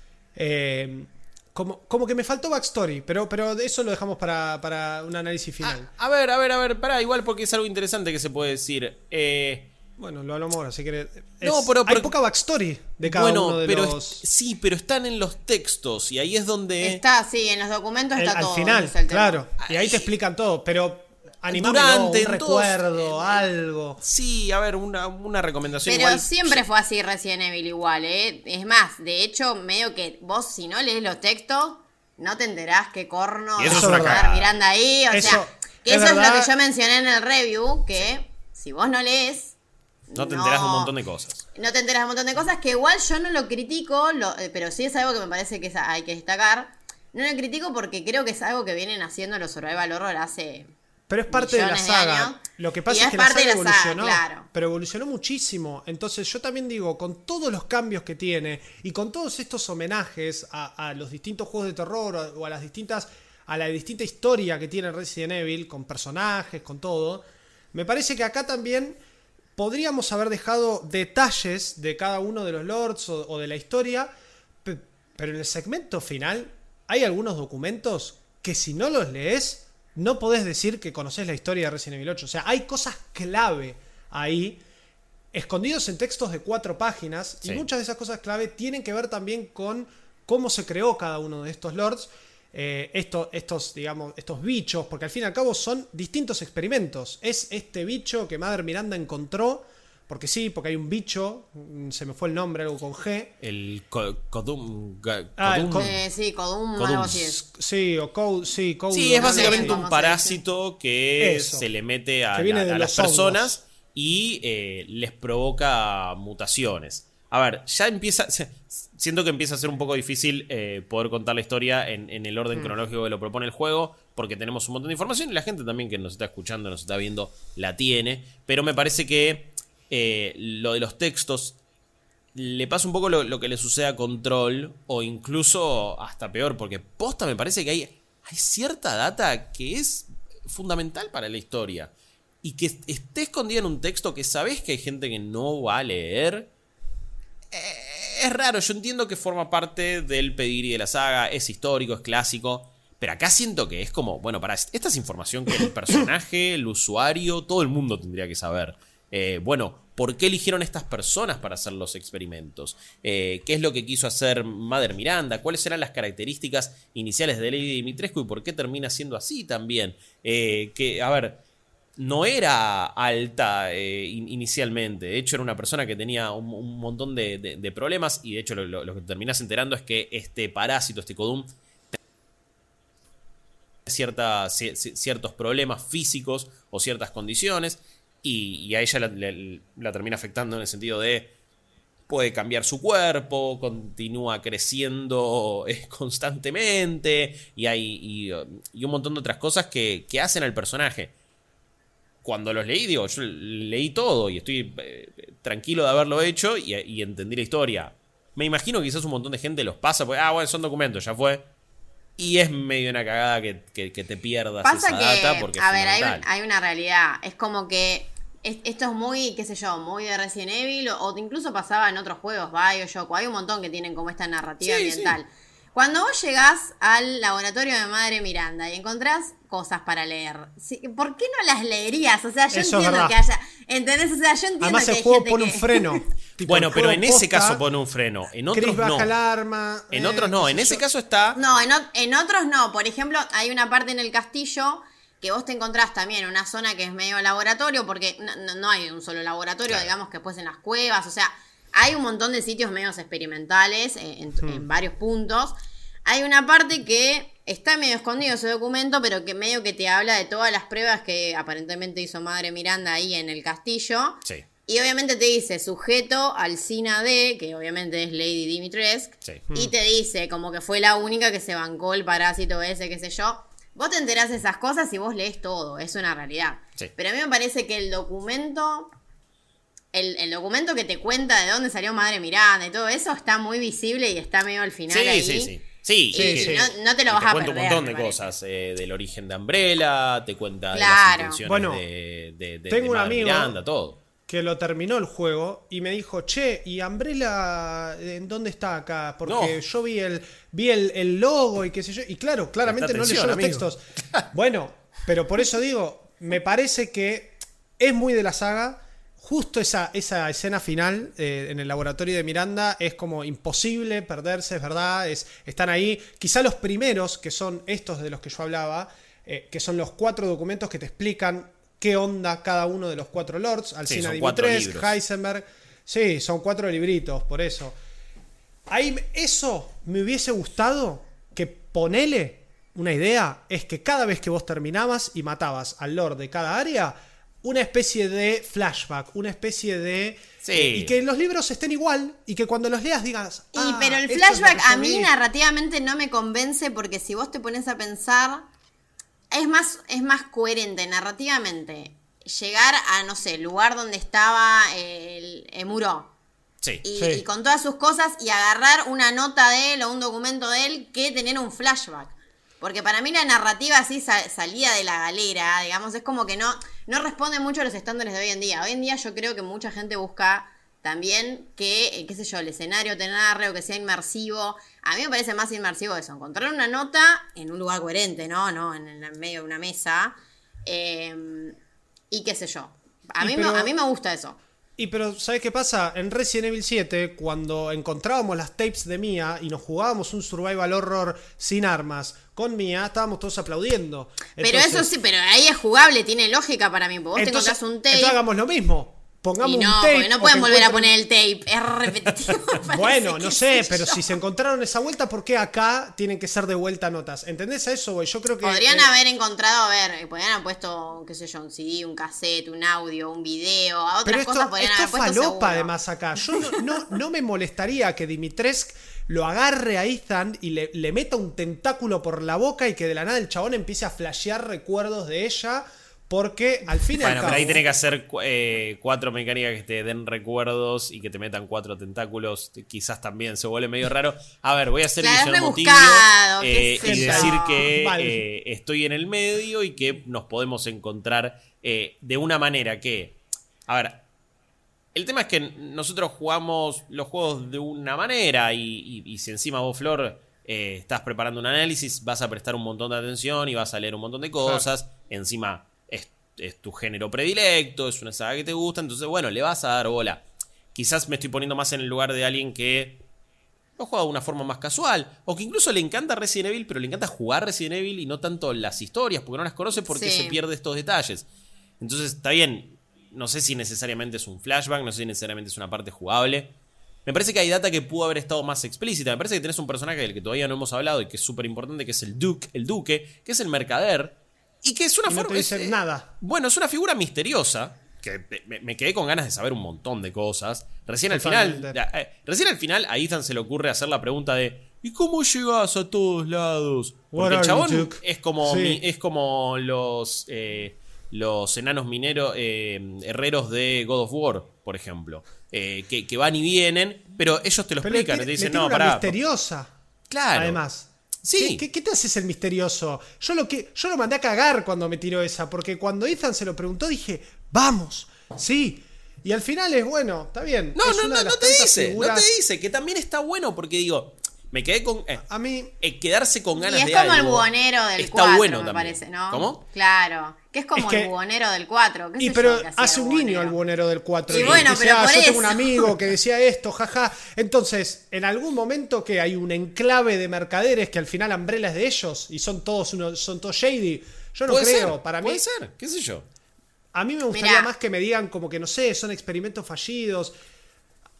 eh, como, como que me faltó backstory, pero, pero eso lo dejamos para, para un análisis final. A, a ver, a ver, a ver, pará, igual porque es algo interesante que se puede decir. Eh... Bueno, lo hablamos ahora, si querés. Es, no, pero, pero hay poca backstory de cada bueno, uno de pero los... Es, sí, pero están en los textos y ahí es donde... Está, sí, en los documentos está el, todo. Al final, claro. Y ahí te explican todo, pero animámelo, un recuerdo, todos, algo. Sí, a ver, una, una recomendación pero igual. Siempre fue así Resident Evil igual, ¿eh? Es más, de hecho, medio que vos si no lees los textos, no te enterás qué corno y eso va es a estar mirando ahí. O eso, sea, que es eso verdad. es lo que yo mencioné en el review, que sí. si vos no lees... No te enterás de un montón de cosas. No te enterás de un montón de cosas que igual yo no lo critico, lo, pero sí es algo que me parece que es, hay que destacar. No lo critico porque creo que es algo que vienen haciendo los survival horror hace Pero es parte de la saga. De lo que pasa es, es que la saga la evolucionó. Saga, claro. Pero evolucionó muchísimo. Entonces yo también digo, con todos los cambios que tiene y con todos estos homenajes a, a los distintos juegos de terror o a, o a las distintas, a la distinta historia que tiene Resident Evil, con personajes, con todo, me parece que acá también podríamos haber dejado detalles de cada uno de los lords o, o de la historia, pe- pero en el segmento final hay algunos documentos que si no los lees no podés decir que conocés la historia de Resident Evil ocho. O sea, hay cosas clave ahí, escondidos en textos de cuatro páginas, sí. y muchas de esas cosas clave tienen que ver también con cómo se creó cada uno de estos lords. Eh, esto, estos, digamos, estos bichos, porque al fin y al cabo son distintos experimentos. Es este bicho que Mother Miranda encontró, porque sí, porque hay un bicho, se me fue el nombre, algo con G. El co Codum. Codum. Ah, el co eh, sí, Codum, Codum. algo así es. Sí, o Code, sí, Code, sí, es básicamente no un parásito que Eso. se le mete a, la, a las hongos. personas y eh, les provoca mutaciones. A ver, ya empieza... Siento que empieza a ser un poco difícil eh, poder contar la historia en, en el orden mm. cronológico que lo propone el juego, porque tenemos un montón de información y la gente también que nos está escuchando, nos está viendo, la tiene. Pero me parece que eh, lo de los textos le pasa un poco lo, lo que le sucede a Control, o incluso hasta peor, porque posta me parece que hay, hay cierta data que es fundamental para la historia. Y que esté escondida en un texto que sabés que hay gente que no va a leer... Eh, es raro, yo entiendo que forma parte del pedigrí de la saga, es histórico, es clásico, pero acá siento que es como, bueno, para esta es información que el personaje, el usuario, todo el mundo tendría que saber. Eh, bueno, ¿por qué eligieron estas personas para hacer los experimentos? Eh, ¿Qué es lo que quiso hacer Mother Miranda? ¿Cuáles eran las características iniciales de Lady Dimitrescu y por qué termina siendo así también? Eh, que, a ver... No era alta eh, in inicialmente, de hecho era una persona que tenía un, un montón de, de, de problemas y de hecho lo, lo, lo que terminás enterando es que este parásito, este Codum, cierta, ciertos problemas físicos o ciertas condiciones y, y a ella la, la, la termina afectando en el sentido de puede cambiar su cuerpo, continúa creciendo eh, constantemente y, hay, y, y un montón de otras cosas que, que hacen al personaje. Cuando los leí, digo, yo leí todo y estoy eh, tranquilo de haberlo hecho y, y entendí la historia. Me imagino que quizás un montón de gente los pasa, porque, ah, bueno, son documentos, ya fue. Y es medio una cagada que, que, que te pierdas pasa esa que, data porque a es ver, hay, un, fundamental. hay una realidad. Es como que es, esto es muy, qué sé yo, muy de Resident Evil o, o incluso pasaba en otros juegos, BioShock, o hay un montón que tienen como esta narrativa Sí, ambiental. sí. Cuando vos llegás al laboratorio de Madre Miranda y encontrás cosas para leer, ¿por qué no las leerías? O sea, yo Eso entiendo que haya... ¿Entendés? O sea, yo entiendo Además que el hay juego gente pone que... un freno. Tipo, Bueno, pero en ese posta, caso pone un freno. En otros Chris baja no. el arma. En eh, otros no. En ese yo. caso está... No, en, en otros no. Por ejemplo, hay una parte en el castillo que vos te encontrás también en una zona que es medio laboratorio, porque no, no, no hay un solo laboratorio, claro. Digamos que después en las cuevas, o sea, hay un montón de sitios medios experimentales en, en, hmm. en varios puntos. hay una parte que está medio escondido ese documento, pero que medio que te habla de todas las pruebas que aparentemente hizo Madre Miranda ahí en el castillo. Sí. Y obviamente te dice sujeto Alcina D, que obviamente es Lady Dimitrescu. Sí. Y te dice como que fue la única que se bancó el parásito ese, qué sé yo. Vos te enterás de esas cosas y vos lees todo, es una realidad. Sí. Pero a mí me parece que el documento, el, el documento que te cuenta de dónde salió Madre Miranda y todo eso está muy visible y está medio al final Sí, ahí. sí, sí. Sí, Sí, y- sí. No, no te lo y vas te a cuenta perder. un montón de me parece. cosas, eh, del origen de Umbrella, te cuenta de Claro. las intenciones Bueno, de, de, de, tengo de un Madre amigo- Miranda, todo. Que lo terminó el juego y me dijo, che, ¿y Umbrella en dónde está acá? Porque No. yo vi el vi el, el logo y qué sé yo. Y claro, claramente no leyó atención, los amigo. textos. Bueno, pero por eso digo, me parece que es muy de la saga. Justo esa, esa escena final eh, en el laboratorio de Miranda es como imposible perderse, es verdad. Es, están ahí. Quizá los primeros, que son estos de los que yo hablaba, eh, que son los cuatro documentos que te explican qué onda cada uno de los cuatro lords. Alcina son cuatro Dimitrescu, libros. Heisenberg. Sí, son cuatro libritos, por eso. Ahí, eso me hubiese gustado que ponele una idea, es que cada vez que vos terminabas y matabas al lord de cada área, una especie de flashback, una especie de... Sí. eh, y que en los libros estén igual y que cuando los leas digas... Y "Ah, pero el esto es lo flashback que yo a mí vi". narrativamente no me convence porque si vos te pones a pensar, es más, es más coherente narrativamente llegar a, no sé, el lugar donde estaba el Emuro Sí. y, Sí. y con todas sus cosas y agarrar una nota de él o un documento de él que tener un flashback. Porque para mí la narrativa así sa- salía de la galera, digamos, es como que no, no responde mucho a los estándares de hoy en día. Hoy en día yo creo que mucha gente busca también que, eh, qué sé yo, el escenario te narre o que sea inmersivo. A mí me parece más inmersivo eso, encontrar una nota en un lugar coherente, ¿no? No en el medio de una mesa. eh, y qué sé yo. A Y mí, pero- me, a mí me gusta eso. Y pero, ¿sabes qué pasa? En Resident Evil siete, cuando encontrábamos las tapes de Mia y nos jugábamos un survival horror sin armas con Mia, estábamos todos aplaudiendo. Pero Entonces- eso sí, pero ahí es jugable, tiene lógica para mí. Porque vos entonces, te encontrás un tape. entonces hagamos lo mismo. Pongamos Y no, un tape. porque no o pueden que volver a encuentren- poner el tape. Es repetitivo. me parece, Bueno, no qué sé, pero yo. si se encontraron esa vuelta, ¿por qué acá tienen que ser de vuelta notas? ¿Entendés a eso, güey? Yo creo que... Podrían eh, haber encontrado, a ver, podrían haber puesto, qué sé yo, un C D, un cassette, un audio, un video, a otras Pero esto, cosas podrían esto haber puesto falopa seguro. además acá. Yo no, no, no me molestaría que Dimitrescu lo agarre a Ethan y le, le meta un tentáculo por la boca y que de la nada el chabón empiece a flashear recuerdos de ella, porque al fin y al Bueno, cabo... pero ahí tenés que hacer cu- eh, cuatro mecánicas que te den recuerdos y que te metan cuatro tentáculos. Quizás también se vuelve medio raro. A ver, voy a hacer Claro, es Guillermo Tiglio, rebuscado, eh, qué y sé yo. decir que Vale. eh, estoy en el medio y que nos podemos encontrar eh, de una manera que... A ver, el tema es que nosotros jugamos los juegos de una manera y, y- y si encima vos, Flor, eh, estás preparando un análisis, vas a prestar un montón de atención y vas a leer un montón de cosas. Encima es, es tu género predilecto, es una saga que te gusta, entonces bueno, le vas a dar bola. Quizás me estoy poniendo más en el lugar de alguien que lo juega de una forma más casual, o que incluso le encanta Resident Evil, pero le encanta jugar Resident Evil y no tanto las historias, porque no las conoce porque Sí. se pierde estos detalles. Entonces está bien, no sé si necesariamente es un flashback, no sé si necesariamente es una parte jugable. Me parece que hay data que pudo haber estado más explícita. Me parece que tenés un personaje del que todavía no hemos hablado y que es súper importante, que es el Duke, el Duque, que es el mercader, y que es una Y no forma... te dicen es, eh, nada. Bueno, es una figura misteriosa, que me, me quedé con ganas de saber un montón de cosas. Recién al Totalmente. final, eh, recién al final a Ethan se le ocurre hacer la pregunta de ¿y cómo llegas a todos lados? What Porque el are chabón you, Duke? es como Sí. mi- es como los eh, los enanos mineros eh, herreros de God of War, por ejemplo, eh, que, que van y vienen, pero ellos te lo Pero le explican, tiene- te le dicen tiene no, una pará. misteriosa. Claro. Además. Sí. ¿Qué, qué, qué te haces el misterioso? Yo lo, que, yo lo mandé a cagar cuando me tiró esa, porque cuando Ethan se lo preguntó dije, vamos, sí. Y al final es bueno, está bien. No, es no, una no, de las no te tantas dice, figuras- no te dice, que también está bueno porque digo, me quedé con eh, A mí, eh, quedarse con ganas Y es de como el algo buhonero del está cuatro, bueno me también. parece, ¿no? ¿Cómo? Claro. Que es como Es que- el buhonero del cuatro. ¿Qué y sé pero yo que hacía hace el un guiño buhonero? al buhonero del cuatro. Y y bueno, dice, pero "Ah, por yo tengo un eso". amigo que decía esto, jaja. Entonces, en algún momento que hay un enclave de mercaderes que al final Umbrella es de ellos y son todos unos, son todos shady. Yo no Puede creo, ser, para mí. puede ser, qué sé yo. A mí me gustaría Mirá. más que me digan como que no sé, son experimentos fallidos.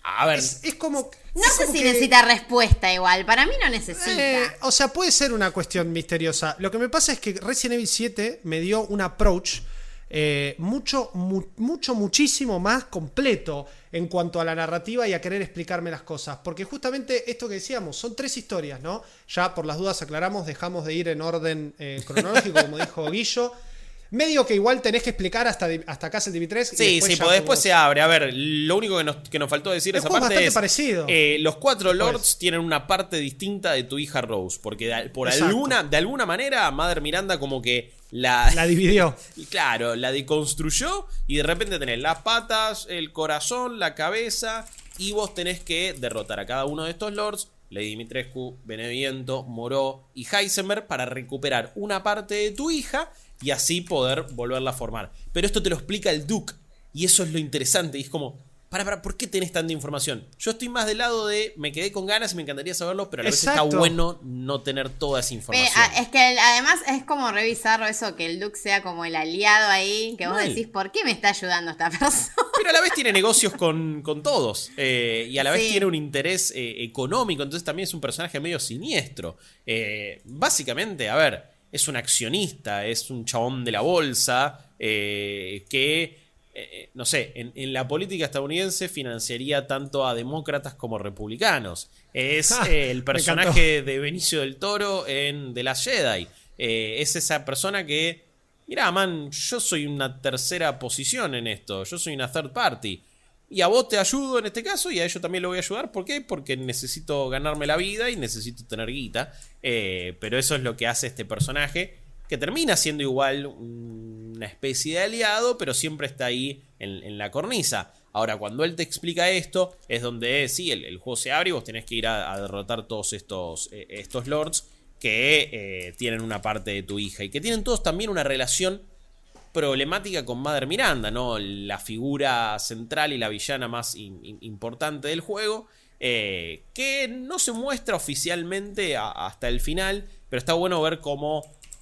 A ver. Es, es como. No es sé como si que, necesita respuesta igual. Para mí no necesita. eh, o sea, puede ser una cuestión misteriosa. Lo que me pasa es que Resident Evil siete me dio un approach eh, mucho, mu, mucho, muchísimo más completo en cuanto a la narrativa y a querer explicarme las cosas. Porque justamente esto que decíamos, son tres historias, ¿no? Ya por las dudas aclaramos, dejamos de ir en orden eh, cronológico, como dijo Guillo. Medio que igual tenés que explicar hasta, hasta Castle T V tres. Sí, después sí, ya pues después como... se abre. A ver, lo único que nos, que nos faltó decir El esa juego es parte bastante es... parecido. Eh, los cuatro lords Pues. tienen una parte distinta de tu hija Rose. Porque de, por Exacto. alguna, de alguna manera, Mother Miranda como que la... La dividió. Claro, la deconstruyó y de repente tenés las patas, el corazón, la cabeza y vos tenés que derrotar a cada uno de estos lords, Lady Dimitrescu, Beneviento, Moreau y Heisenberg, para recuperar una parte de tu hija y así poder volverla a formar. Pero esto te lo explica el Duke y eso es lo interesante y es como, para, para, ¿por qué tenés tanta información? Yo estoy más del lado de, me quedé con ganas y me encantaría saberlo, pero a la vez Exacto. está bueno no tener toda esa Pe- información. a- es que además es como revisarlo eso, que el Duke sea como el aliado ahí, que vos Mal. decís, ¿por qué me está ayudando esta persona? Pero a la vez tiene negocios con, con todos. eh, y a la vez Sí. tiene un interés eh, económico. Entonces también es un personaje medio siniestro. Eh, básicamente, a ver, es un accionista, es un chabón de la bolsa. eh, que, eh, no sé, en, en la política estadounidense financiaría tanto a demócratas como republicanos. Es Ah, eh, el me personaje de Benicio del Toro en The Last Jedi. Eh, es esa persona que... Mirá, man, yo soy una tercera posición en esto. Yo soy una third party. Y a vos te ayudo en este caso y a ellos también lo voy a ayudar. ¿Por qué? Porque necesito ganarme la vida y necesito tener guita. Eh, pero eso es lo que hace este personaje, que termina siendo igual una especie de aliado, pero siempre está ahí en, en la cornisa. Ahora, cuando él te explica esto, es donde sí, el, el juego se abre y vos tenés que ir a, a derrotar todos estos, eh, estos lords que eh, tienen una parte de tu hija y que tienen todos también una relación problemática con Mother Miranda, ¿no? La figura central y la villana más in, in, importante del juego, eh, que no se muestra oficialmente a, hasta el final, pero está bueno ver cómo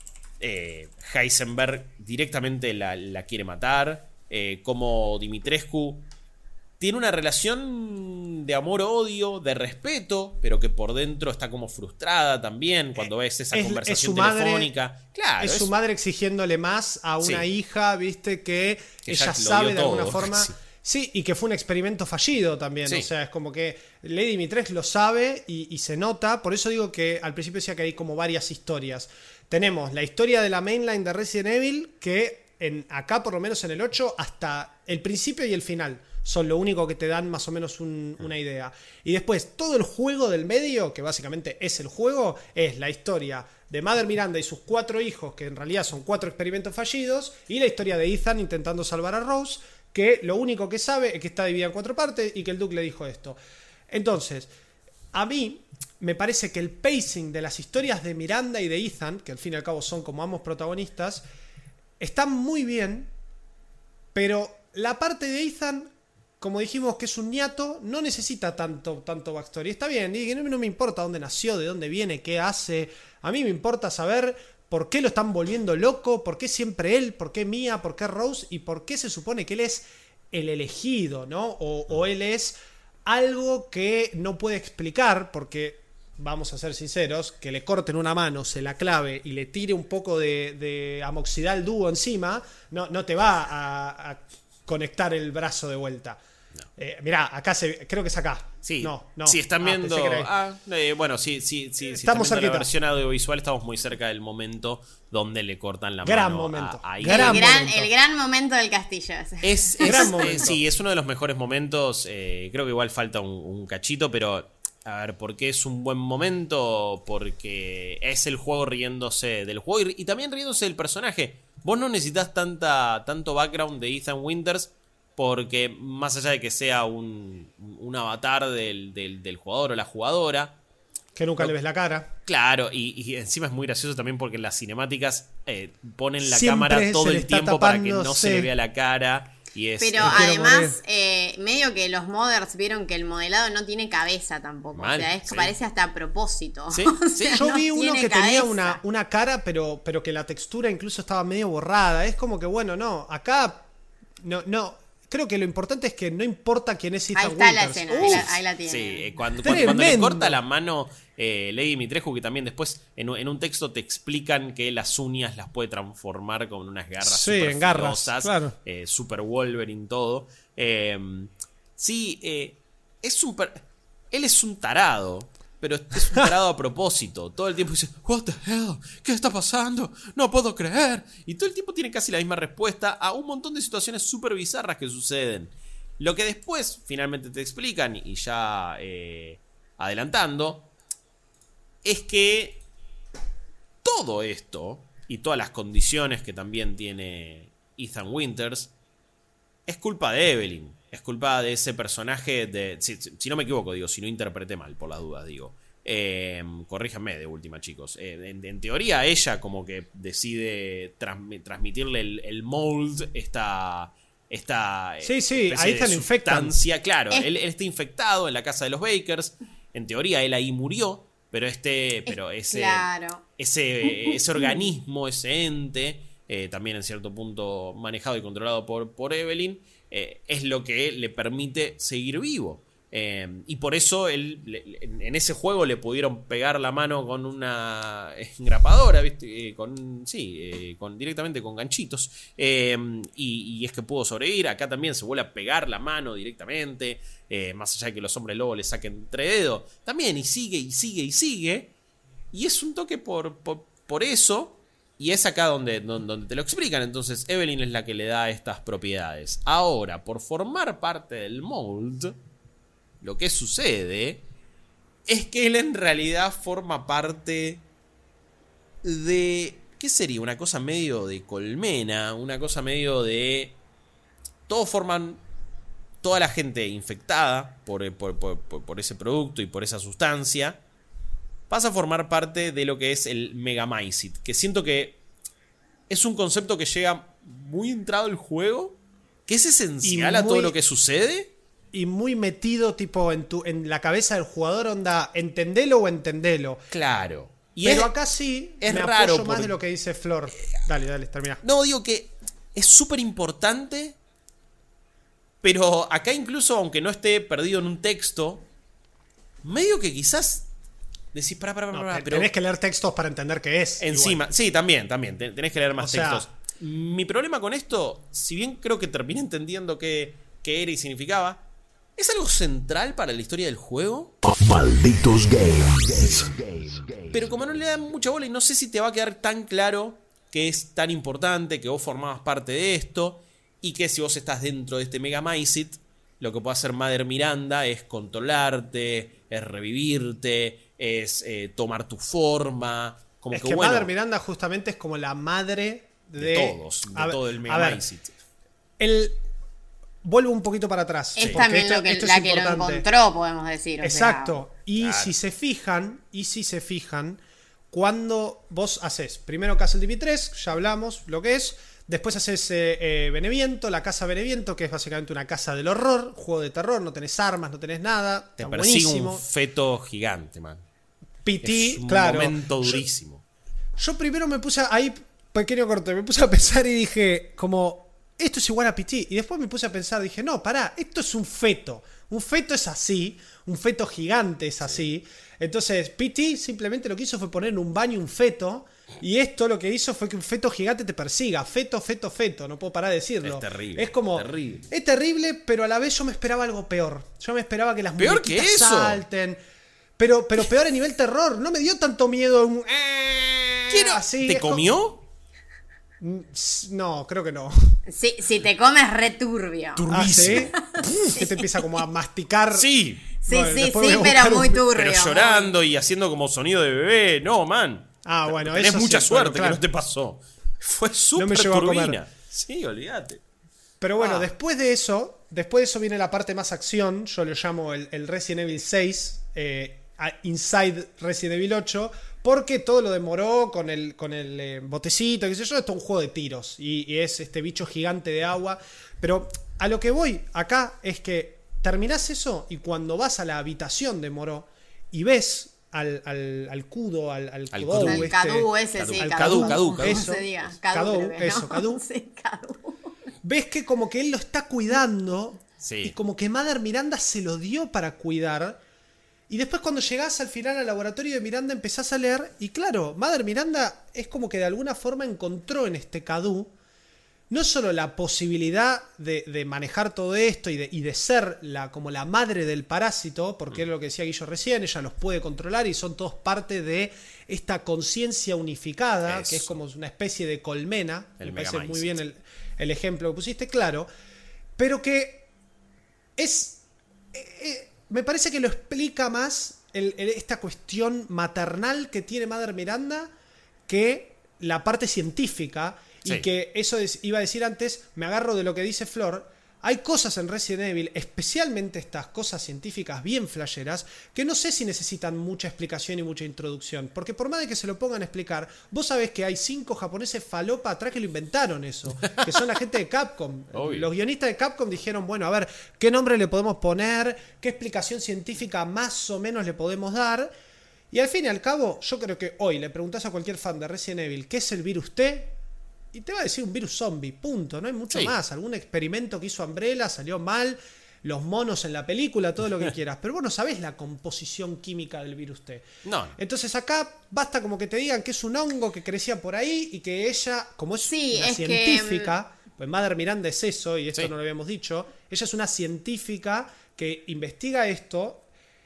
eh, Heisenberg directamente la, la quiere matar, eh, cómo Dimitrescu tiene una relación de amor-odio, de respeto, pero que por dentro está como frustrada también cuando ves esa Es- conversación es su madre- telefónica. Claro, es su madre exigiéndole más a una Sí. hija, viste, que, Que ella ya lo sabe dio de alguna todo, forma. sí. Sí, y que fue un experimento fallido también. Sí. O sea, es como que Lady Dimitrescu lo sabe y, y se nota. Por eso digo que al principio decía que hay como varias historias. Tenemos la historia de la mainline de Resident Evil, que en, acá, por lo menos en el ocho, hasta el principio y el final son lo único que te dan más o menos un- una idea. Y después, todo el juego del medio, que básicamente es el juego, es la historia de Mother Miranda y sus cuatro hijos, que en realidad son cuatro experimentos fallidos, y la historia de Ethan intentando salvar a Rose, que lo único que sabe es que está dividida en cuatro partes y que el Duke le dijo esto. Entonces, a mí me parece que el pacing de las historias de Miranda y de Ethan, que al fin y al cabo son como ambos protagonistas, están muy bien, pero la parte de Ethan, como dijimos que es un ñato, no necesita tanto, tanto backstory. Está bien, y no, no me importa dónde nació, de dónde viene, qué hace. A mí me importa saber por qué lo están volviendo loco, por qué siempre él, por qué Mia, por qué Rose, y por qué se supone que él es el elegido, ¿no? O, o él es algo que no puede explicar, porque, vamos a ser sinceros, que le corten una mano, se la clave y le tire un poco de, de amoxidal dúo encima, no, no te va a, a conectar el brazo de vuelta. No. Eh, mirá, acá se, creo que es acá. Sí, no, no. si están Ah, viendo. pensé que era ahí. Ah, eh, bueno, sí, sí, sí. Si Estamos están viendo la cerquita. versión audiovisual, estamos muy cerca del momento donde le cortan la Gran mano. momento. A, a Gran el, gran, momento. el gran momento del castillo. ese. Es, es- Gran eh, momento. sí, es uno de los mejores momentos. eh, creo que igual falta un, un cachito, pero a ver, ¿por qué es un buen momento? Porque es el juego riéndose del juego y, y también riéndose del personaje. Vos no necesitas tanta, tanto background de Ethan Winters, porque más allá de que sea un, un avatar del, del, del jugador o la jugadora, Que nunca No. le ves la cara. claro, y, y encima es muy gracioso también porque en las cinemáticas eh, ponen la Siempre cámara todo se le el está tiempo para que tapando, no se sí. le vea la cara. Y es, Pero es- quiero además, eh, medio que los modders vieron que el modelado no tiene cabeza tampoco. Mal, o sea, es que sí. parece hasta a propósito. Sí, O sí. sea, Yo no vi uno tiene que tenía cabeza. una, una cara, pero, pero que la textura incluso estaba medio borrada. Es como que, bueno, no, acá no, no. creo que lo importante es que no importa quién es Ethan Ahí está Winters. la escena, ahí Uf, la, ahí la tiene. Sí, eh, cuando, cuando, cuando le Tremendo. corta la mano eh, Lady Dimitrescu, que también después en, un- en un texto te explican que las uñas las puede transformar con unas garras Sí, super en garras, filosas, claro. eh, super Wolverine, todo. Eh, sí, eh, es un... per- él es un tarado, pero es un tarado a propósito. Todo el tiempo dice, what the hell, ¿qué está pasando? No puedo creer. Y todo el tiempo tiene casi la misma respuesta a un montón de situaciones súper bizarras que suceden. Lo que después finalmente te explican, y ya eh, adelantando, es que todo esto, y todas las condiciones que también tiene Ethan Winters, es culpa de Evelyn. Es culpa de ese personaje de... Si, si- si no me equivoco, digo, si no interpreté mal, por las dudas, digo. Eh, corríjanme de última, chicos. Eh, en, en teoría, ella como que decide transmi- transmitirle el, el mold, esta... esta Sí, sí, especie ahí de te lo infectan. sustancia. Claro, Es- él, él está infectado en la casa de los Bakers. En teoría, él ahí murió, pero este... Pero ese, Claro. ese, ese organismo, ese ente, eh, también en cierto punto manejado y controlado por, por Evelyn, eh, es lo que le permite seguir vivo. Eh, y por eso él, le- en, en ese juego le pudieron pegar la mano con una engrapadora, ¿viste? Eh, con, sí, eh, con, directamente con ganchitos. Eh, y, y es que pudo sobrevivir. Acá también se vuelve a pegar la mano directamente. Eh, más allá de que los hombres lobo le saquen tres dedos. También, y sigue, y sigue, y sigue. Y es un toque por, por, por eso. Y es acá donde, donde, donde te lo explican. Entonces Evelyn es la que le da estas propiedades. Ahora, por formar parte del mold, lo que sucede es que él en realidad forma parte de... ¿Qué sería? Una cosa medio de colmena. Una cosa medio de... Todos forman... Toda la gente infectada por, por, por, por, por ese producto y por esa sustancia pasa a formar parte de lo que es el Megamycete, que siento que es un concepto que llega muy entrado el juego, que es esencial Y a todo muy- lo que sucede. Y muy metido tipo en, tu, en la cabeza del jugador, onda, entendelo o entendelo. Claro. Y Pero es- acá sí es me raro apoyo más porque- de lo que dice Flor. Dale, dale, termina. No, digo que es súper importante, pero acá incluso, aunque no esté perdido en un texto, medio que quizás decís, pará, pará, pará, No, pará, te- pero tenés que leer textos para entender qué es. encima, igual. sí, también, también, te- tenés que leer más O sea- textos. Mi problema con esto, si bien creo que terminé entendiendo qué, qué era y significaba, ¿es algo central para la historia del juego? Malditos Games. Pero como no le dan mucha bola y no sé si te va a quedar tan claro que es tan importante, que vos formabas parte de esto, y que si vos estás dentro de este Megamycete, lo que puede hacer Mother Miranda es controlarte, es revivirte, es eh, tomar tu forma. Como Es que, que bueno, Mother Miranda justamente es como la madre de, de todos, de A ver, todo el a ver, Megamycete. el, vuelvo un poquito para atrás. Es porque también esto- lo que, esto es la que lo importante. encontró, podemos decir. o sea, Exacto. Y Claro. si se fijan, y si se fijan, cuando vos haces primero Castle D B tres, ya hablamos lo que es. Después haces eh, eh, Beneviento, la casa Beneviento, que es básicamente una casa del horror, juego de terror, no tenés armas, no tenés nada. Te está persigue buenísimo. un feto gigante, man. P T, Es un claro. momento Yo- durísimo. Yo primero me puse a- ahí, pequeño corte, me puse a pensar y dije, como, esto es igual a P T. Y después me puse a pensar, dije, no, pará, esto es un feto. Un feto es así, un feto gigante es así. Entonces, P T simplemente lo que hizo fue poner en un baño un feto. Y esto lo que hizo fue que un feto gigante te persiga. Feto, feto, feto. No puedo parar de decirlo. Es terrible, Es como. terrible. Es terrible, pero a la vez yo me esperaba algo peor. Yo me esperaba que las ¿Peor que muñequitas eso? salten. Pero, pero peor a nivel terror. No me dio tanto miedo un. Quiero- Así, ¿Te es como- comió? No, creo que no. Si, si te comes returbio. Ah, ¿sí? Que te empieza como a masticar. Sí. Sí, Bueno, sí, después sí, voy a pero buscar un- muy turbio. Pero llorando y haciendo como sonido de bebé. No, man. Ah, bueno, Tenés eso sí, mucha bueno, suerte claro. que no te pasó. Fue súper me llegó a comer. turbina. Sí, olvídate. Pero bueno, Ah. después de eso, después de eso viene la parte más acción. Yo lo llamo el, el Resident Evil seis, eh, a- Inside Resident Evil ocho, porque todo lo demoró con el, con el eh, botecito, qué sé yo. Esto es un juego de tiros y, y es este bicho gigante de agua. Pero a lo que voy acá es que terminás eso y cuando vas a la habitación de Moró y ves al, al, al Kudo, al, al, Al Kudou Kudo. El este, Cadu ese, Cadu. sí, Al Cadu. Cadu, Cadu, ¿Cómo Cadu. se diga? Cadu, creo que eso, no. Cadu. Sí, Cadu. ves que como que él lo está cuidando. Sí. Y como que Mother Miranda se lo dio para cuidar. Y después cuando llegás al final al laboratorio de Miranda empezás a leer. Y claro, Mother Miranda es como que de alguna forma encontró en este Cadu no solo la posibilidad de, de manejar todo esto y de, y de ser la, como la madre del parásito, porque es lo que decía Guillo recién, ella los puede controlar y son todos parte de esta conciencia unificada, Eso. que es como una especie de colmena. El Me parece Megamindset. muy bien el, el ejemplo que pusiste, claro. Pero que es... eh, eh, me parece que lo explica más el, el- esta cuestión maternal que tiene Mother Miranda que la parte científica. Y Sí. que eso es- iba a decir antes, me agarro de lo que dice Flor. Hay cosas en Resident Evil, especialmente estas cosas científicas bien flasheras, que no sé si necesitan mucha explicación y mucha introducción. Porque por más de que se lo pongan a explicar, vos sabés que hay cinco japoneses falopa atrás que lo inventaron eso. Que son la gente de Capcom. Obvio. Los guionistas de Capcom dijeron, bueno, a ver, ¿qué nombre le podemos poner? ¿Qué explicación científica más o menos le podemos dar? Y al fin y al cabo, yo creo que hoy le preguntás a cualquier fan de Resident Evil, ¿qué es el virus T? Y te va a decir un virus zombie, punto. No hay mucho Sí. más. Algún experimento que hizo Umbrella salió mal. Los monos en la película, todo lo que quieras. Pero vos no sabés la composición química del virus T. No, no. Entonces acá basta como que te digan que es un hongo que crecía por ahí y que ella, como es Sí, una es que, científica, pues Mother Miranda es eso, y esto Sí. no lo habíamos dicho, ella es una científica que investiga esto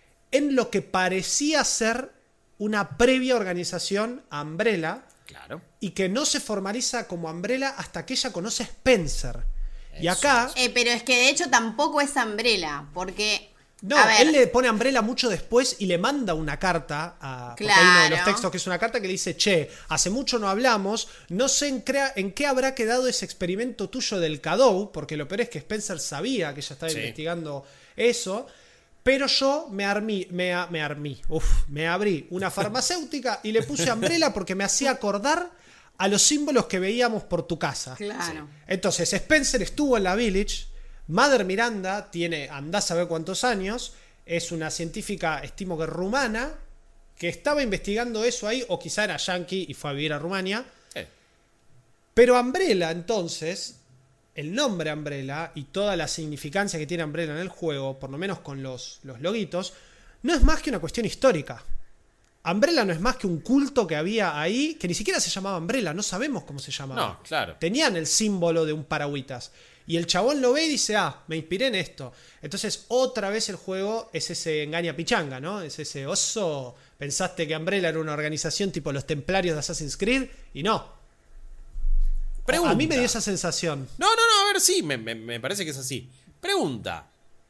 en lo que parecía ser una previa organización a Umbrella, Claro. y que no se formaliza como Umbrella hasta que ella conoce a Spencer. Y Eso acá, Eh, pero es que de hecho tampoco es Umbrella, porque... no, a ver, él le pone a Umbrella mucho después y le manda una carta a... Porque hay uno de los Claro. textos que es una carta que le dice, che, hace mucho no hablamos, no sé en, crea- en qué habrá quedado ese experimento tuyo del Cadou, porque lo peor es que Spencer sabía que ella estaba Sí. investigando eso, pero yo me armí, me, a- me armí, uf, me abrí una farmacéutica y le puse Umbrella porque me hacía acordar a los símbolos que veíamos por tu casa. Claro. Entonces, Spencer estuvo en la Village. Mother Miranda tiene, andás a ver cuántos años. Es una científica, estimo que rumana, que estaba investigando eso ahí, o quizá era yankee y fue a vivir a Rumania. Eh, Pero Umbrella, entonces, el nombre Umbrella y toda la significancia que tiene Umbrella en el juego, por lo menos con los, los loguitos, no es más que una cuestión histórica. Umbrella no es más que un culto que había ahí, que ni siquiera se llamaba Umbrella, no sabemos cómo se llamaba. No, claro. Tenían el símbolo de un paragüitas. Y el chabón lo ve y dice, ah, me inspiré en esto. Entonces, otra vez el juego es ese engaña pichanga, ¿no? Es ese oso. Pensaste que Umbrella era una organización tipo los templarios de Assassin's Creed, y no. Pregunta. A mí me dio esa sensación. No, no, no, a ver, sí, me, me- me parece que es así. Pregunta.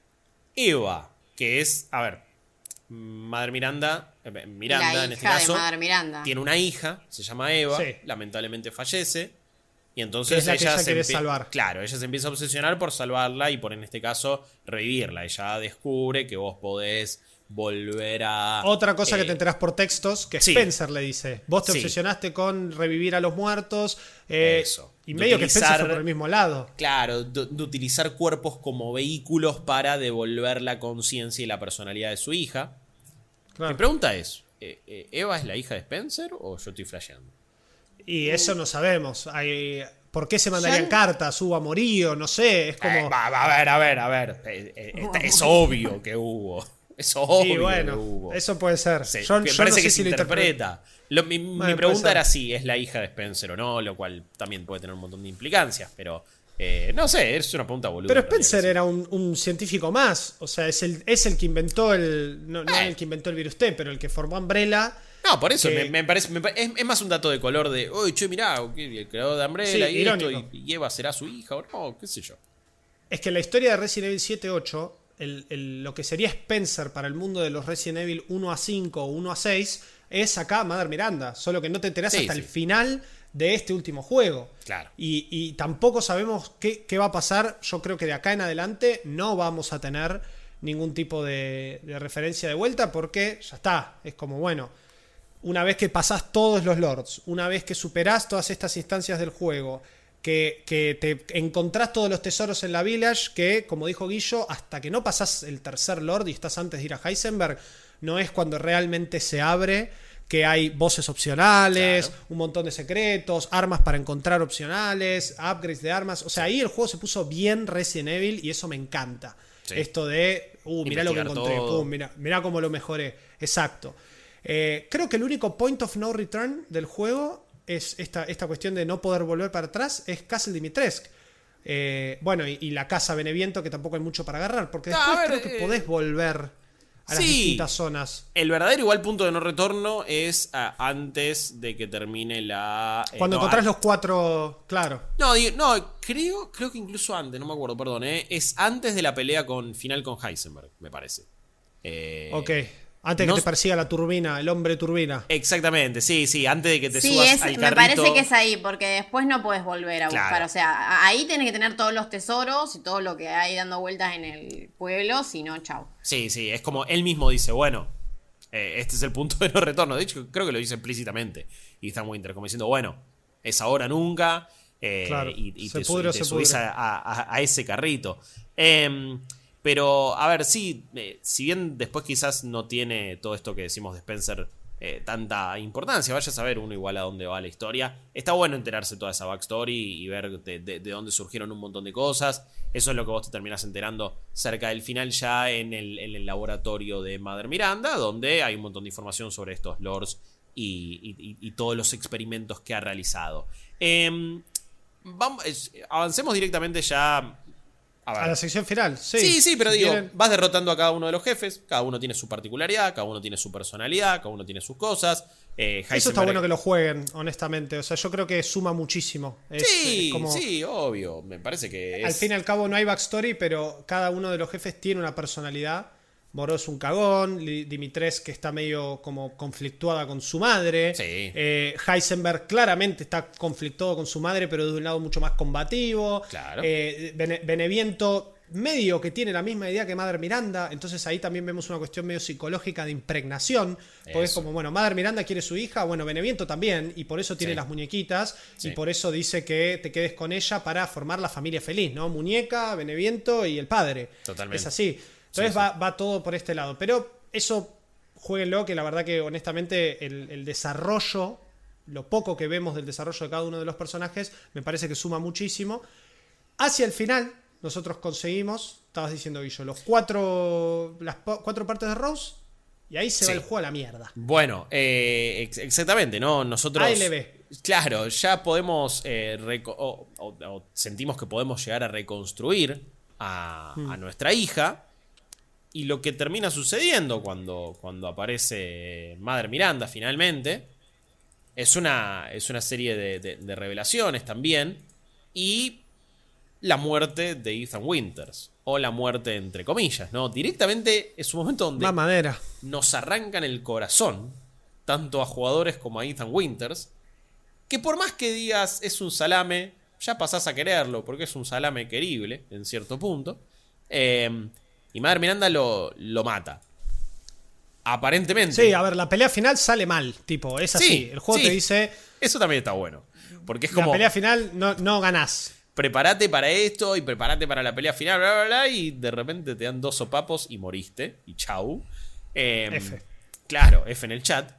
Eva, que es, a ver, Madre Miranda, eh, Miranda la en este hija caso, de Mother Miranda. tiene una hija, se llama Eva, Sí. lamentablemente fallece. Y Que entonces es la que ella, ella se quiere empie- salvar. Claro, ella se empieza a obsesionar por salvarla y por, en este caso, revivirla. Ella descubre que vos podés volver a... Otra cosa que eh, te enterás por textos, que sí. Spencer le dice. Vos te Sí. obsesionaste con revivir a los muertos. eh, Eso. Y De medio que Spencer utilizar- fue por el mismo lado. Claro, de, de utilizar cuerpos como vehículos para devolver la conciencia y la personalidad de su hija. Claro. Mi pregunta es, eh, eh, ¿Eva es la hija de Spencer o yo estoy flasheando? Y eso no sabemos. Hay, ¿por qué se mandarían Yo- cartas? ¿Hubo amorío? No sé. Es como... Eh, va, va, a ver, a ver, a ver. Eh, eh, está- es obvio que hubo. Es obvio Sí, bueno, que hubo. eso puede ser. Sí, yo me yo parece no sé que si se lo interpreta. Lo- mi mi Bueno, puede pregunta ser. era si es la hija de Spencer o no, lo cual también puede tener un montón de implicancias, pero eh, no sé, es una pregunta boluda. Pero en realidad, Spencer que sí. era un, un científico más. O sea, es el, es el que inventó el. No, no Eh. el que inventó el virus T, pero el que formó Umbrella. No, por eso, que- me, me parece, me pa- es, es más un dato de color de, oye, che, mirá, ok, el creador de Umbrella Sí, y esto, irónico. y, y Eva será su hija o no, qué sé yo. Es que en la historia de Resident Evil siete ocho, el, el- lo que sería Spencer para el mundo de los Resident Evil uno a cinco o uno a seis es acá Mother Miranda. Solo que no te enterás Sí, hasta sí. el final de este último juego. Claro. Y, y tampoco sabemos qué, qué va a pasar. Yo creo que de acá en adelante no vamos a tener ningún tipo de, de referencia de vuelta porque ya está. Es como, bueno, una vez que pasás todos los lords, una vez que superás todas estas instancias del juego, que, que te encontrás todos los tesoros en la village, que, como dijo Guillo, hasta que no pasás el tercer lord y estás antes de ir a Heisenberg, no es cuando realmente se abre que hay voces opcionales, Claro. un montón de secretos, armas para encontrar opcionales, upgrades de armas. O sea, ahí el juego se puso bien Resident Evil y eso me encanta. Sí. Esto de, uh, mirá lo que Investigar encontré, todo. pum, mirá, mirá cómo lo mejoré. Exacto. Eh, creo que el único point of no return del juego es esta, esta cuestión de no poder volver para atrás, es Castle Dimitrescu. Eh, bueno, y, y la casa Beneviento, que tampoco hay mucho para agarrar, porque No, después a ver, creo que eh, podés volver a las sí. distintas zonas. El verdadero igual punto de no retorno es ah, antes de que termine la... eh, Cuando no, encontrás ah, los cuatro, claro. No, digo- no, creo, creo que incluso antes, no me acuerdo, perdón, eh, es antes de la pelea con final con Heisenberg, me parece. Eh, Ok. Antes no- que te persiga la turbina, el hombre turbina. Exactamente, sí, sí, antes de que te Sí, subas es, al me carrito. parece que es ahí, porque después no puedes volver a buscar. Claro. O sea, a- ahí tenés que tener todos los tesoros y todo lo que hay dando vueltas en el pueblo, si no, chau. Sí, sí, es como él mismo dice, bueno, eh, este es el punto de no retorno. De hecho, creo que lo dice explícitamente. Y está Winter como diciendo, bueno, es ahora nunca. eh, Claro, y, y se te, su- pudre o y te se subís pudre. a, a- a ese carrito. Em, pero, a ver, sí, eh, si bien después quizás no tiene todo esto que decimos de Spencer eh, tanta importancia, vaya a saber uno igual a dónde va la historia. Está bueno enterarse toda esa backstory y ver de, de- de dónde surgieron un montón de cosas. Eso es lo que vos te terminás enterando cerca del final ya en el, en el laboratorio de Mother Miranda, donde hay un montón de información sobre estos lords y, y- y- y todos los experimentos que ha realizado. Em, vamos, es- avancemos directamente ya... A ver. A la sección final, sí. Sí, sí, pero Si digo, quieren- vas derrotando a cada uno de los jefes, cada uno tiene su particularidad, cada uno tiene su personalidad, cada uno tiene sus cosas. Eh, Eso está Heisenberg- bueno que lo jueguen, honestamente. O sea, yo creo que suma muchísimo. Es, Sí, es como, sí, obvio. Me parece que es... al fin y al cabo no hay backstory, pero cada uno de los jefes tiene una personalidad. Moro es un cagón, Li- Dimitrescu que está medio como conflictuada con su madre. Sí. Eh, Heisenberg claramente está conflictuado con su madre, pero de un lado mucho más combativo. Claro. Eh, Bene- Beneviento medio que tiene la misma idea que Mother Miranda, entonces ahí también vemos una cuestión medio psicológica de impregnación, porque es Eso. como, bueno, Mother Miranda quiere su hija, bueno, Beneviento también, y por eso tiene Sí. las muñequitas, Sí. y por eso dice que te quedes con ella para formar la familia feliz, ¿no? Muñeca, Beneviento y el padre. Totalmente. Es así. Entonces Sí, va, va todo por este lado. Pero eso, jueguenlo, que la verdad que honestamente el, el desarrollo, lo poco que vemos del desarrollo de cada uno de los personajes, me parece que suma muchísimo. Hacia el final, nosotros conseguimos, estabas diciendo Guillo, los cuatro, las po- cuatro partes de Rose, y ahí se Sí. va el juego a la mierda. Bueno, eh, ex- exactamente, ¿no? Nosotros... A L B. Claro, ya podemos... eh, reco- o, o- o sentimos que podemos llegar a reconstruir a, Hmm. a nuestra hija. Y lo que termina sucediendo cuando, cuando aparece Mother Miranda finalmente es una, es una serie de, de- de revelaciones también. Y la muerte de Ethan Winters. O la muerte entre comillas, ¿no? Directamente es un momento donde Más madera. nos arrancan el corazón, tanto a jugadores como a Ethan Winters, que por más que digas es un salame, ya pasás a quererlo, porque es un salame querible, en cierto punto. Eh, y Mother Miranda lo, lo mata. Aparentemente. Sí, a ver, la pelea final sale mal, tipo, es así. Sí, el juego sí. te dice, Eso también está bueno. Porque es la como, pelea final no, no ganás. prepárate para esto y prepárate para la pelea final, bla, bla, bla, y de repente te dan dos sopapos y moriste. Y chau. Eh, F. Claro, F en el chat.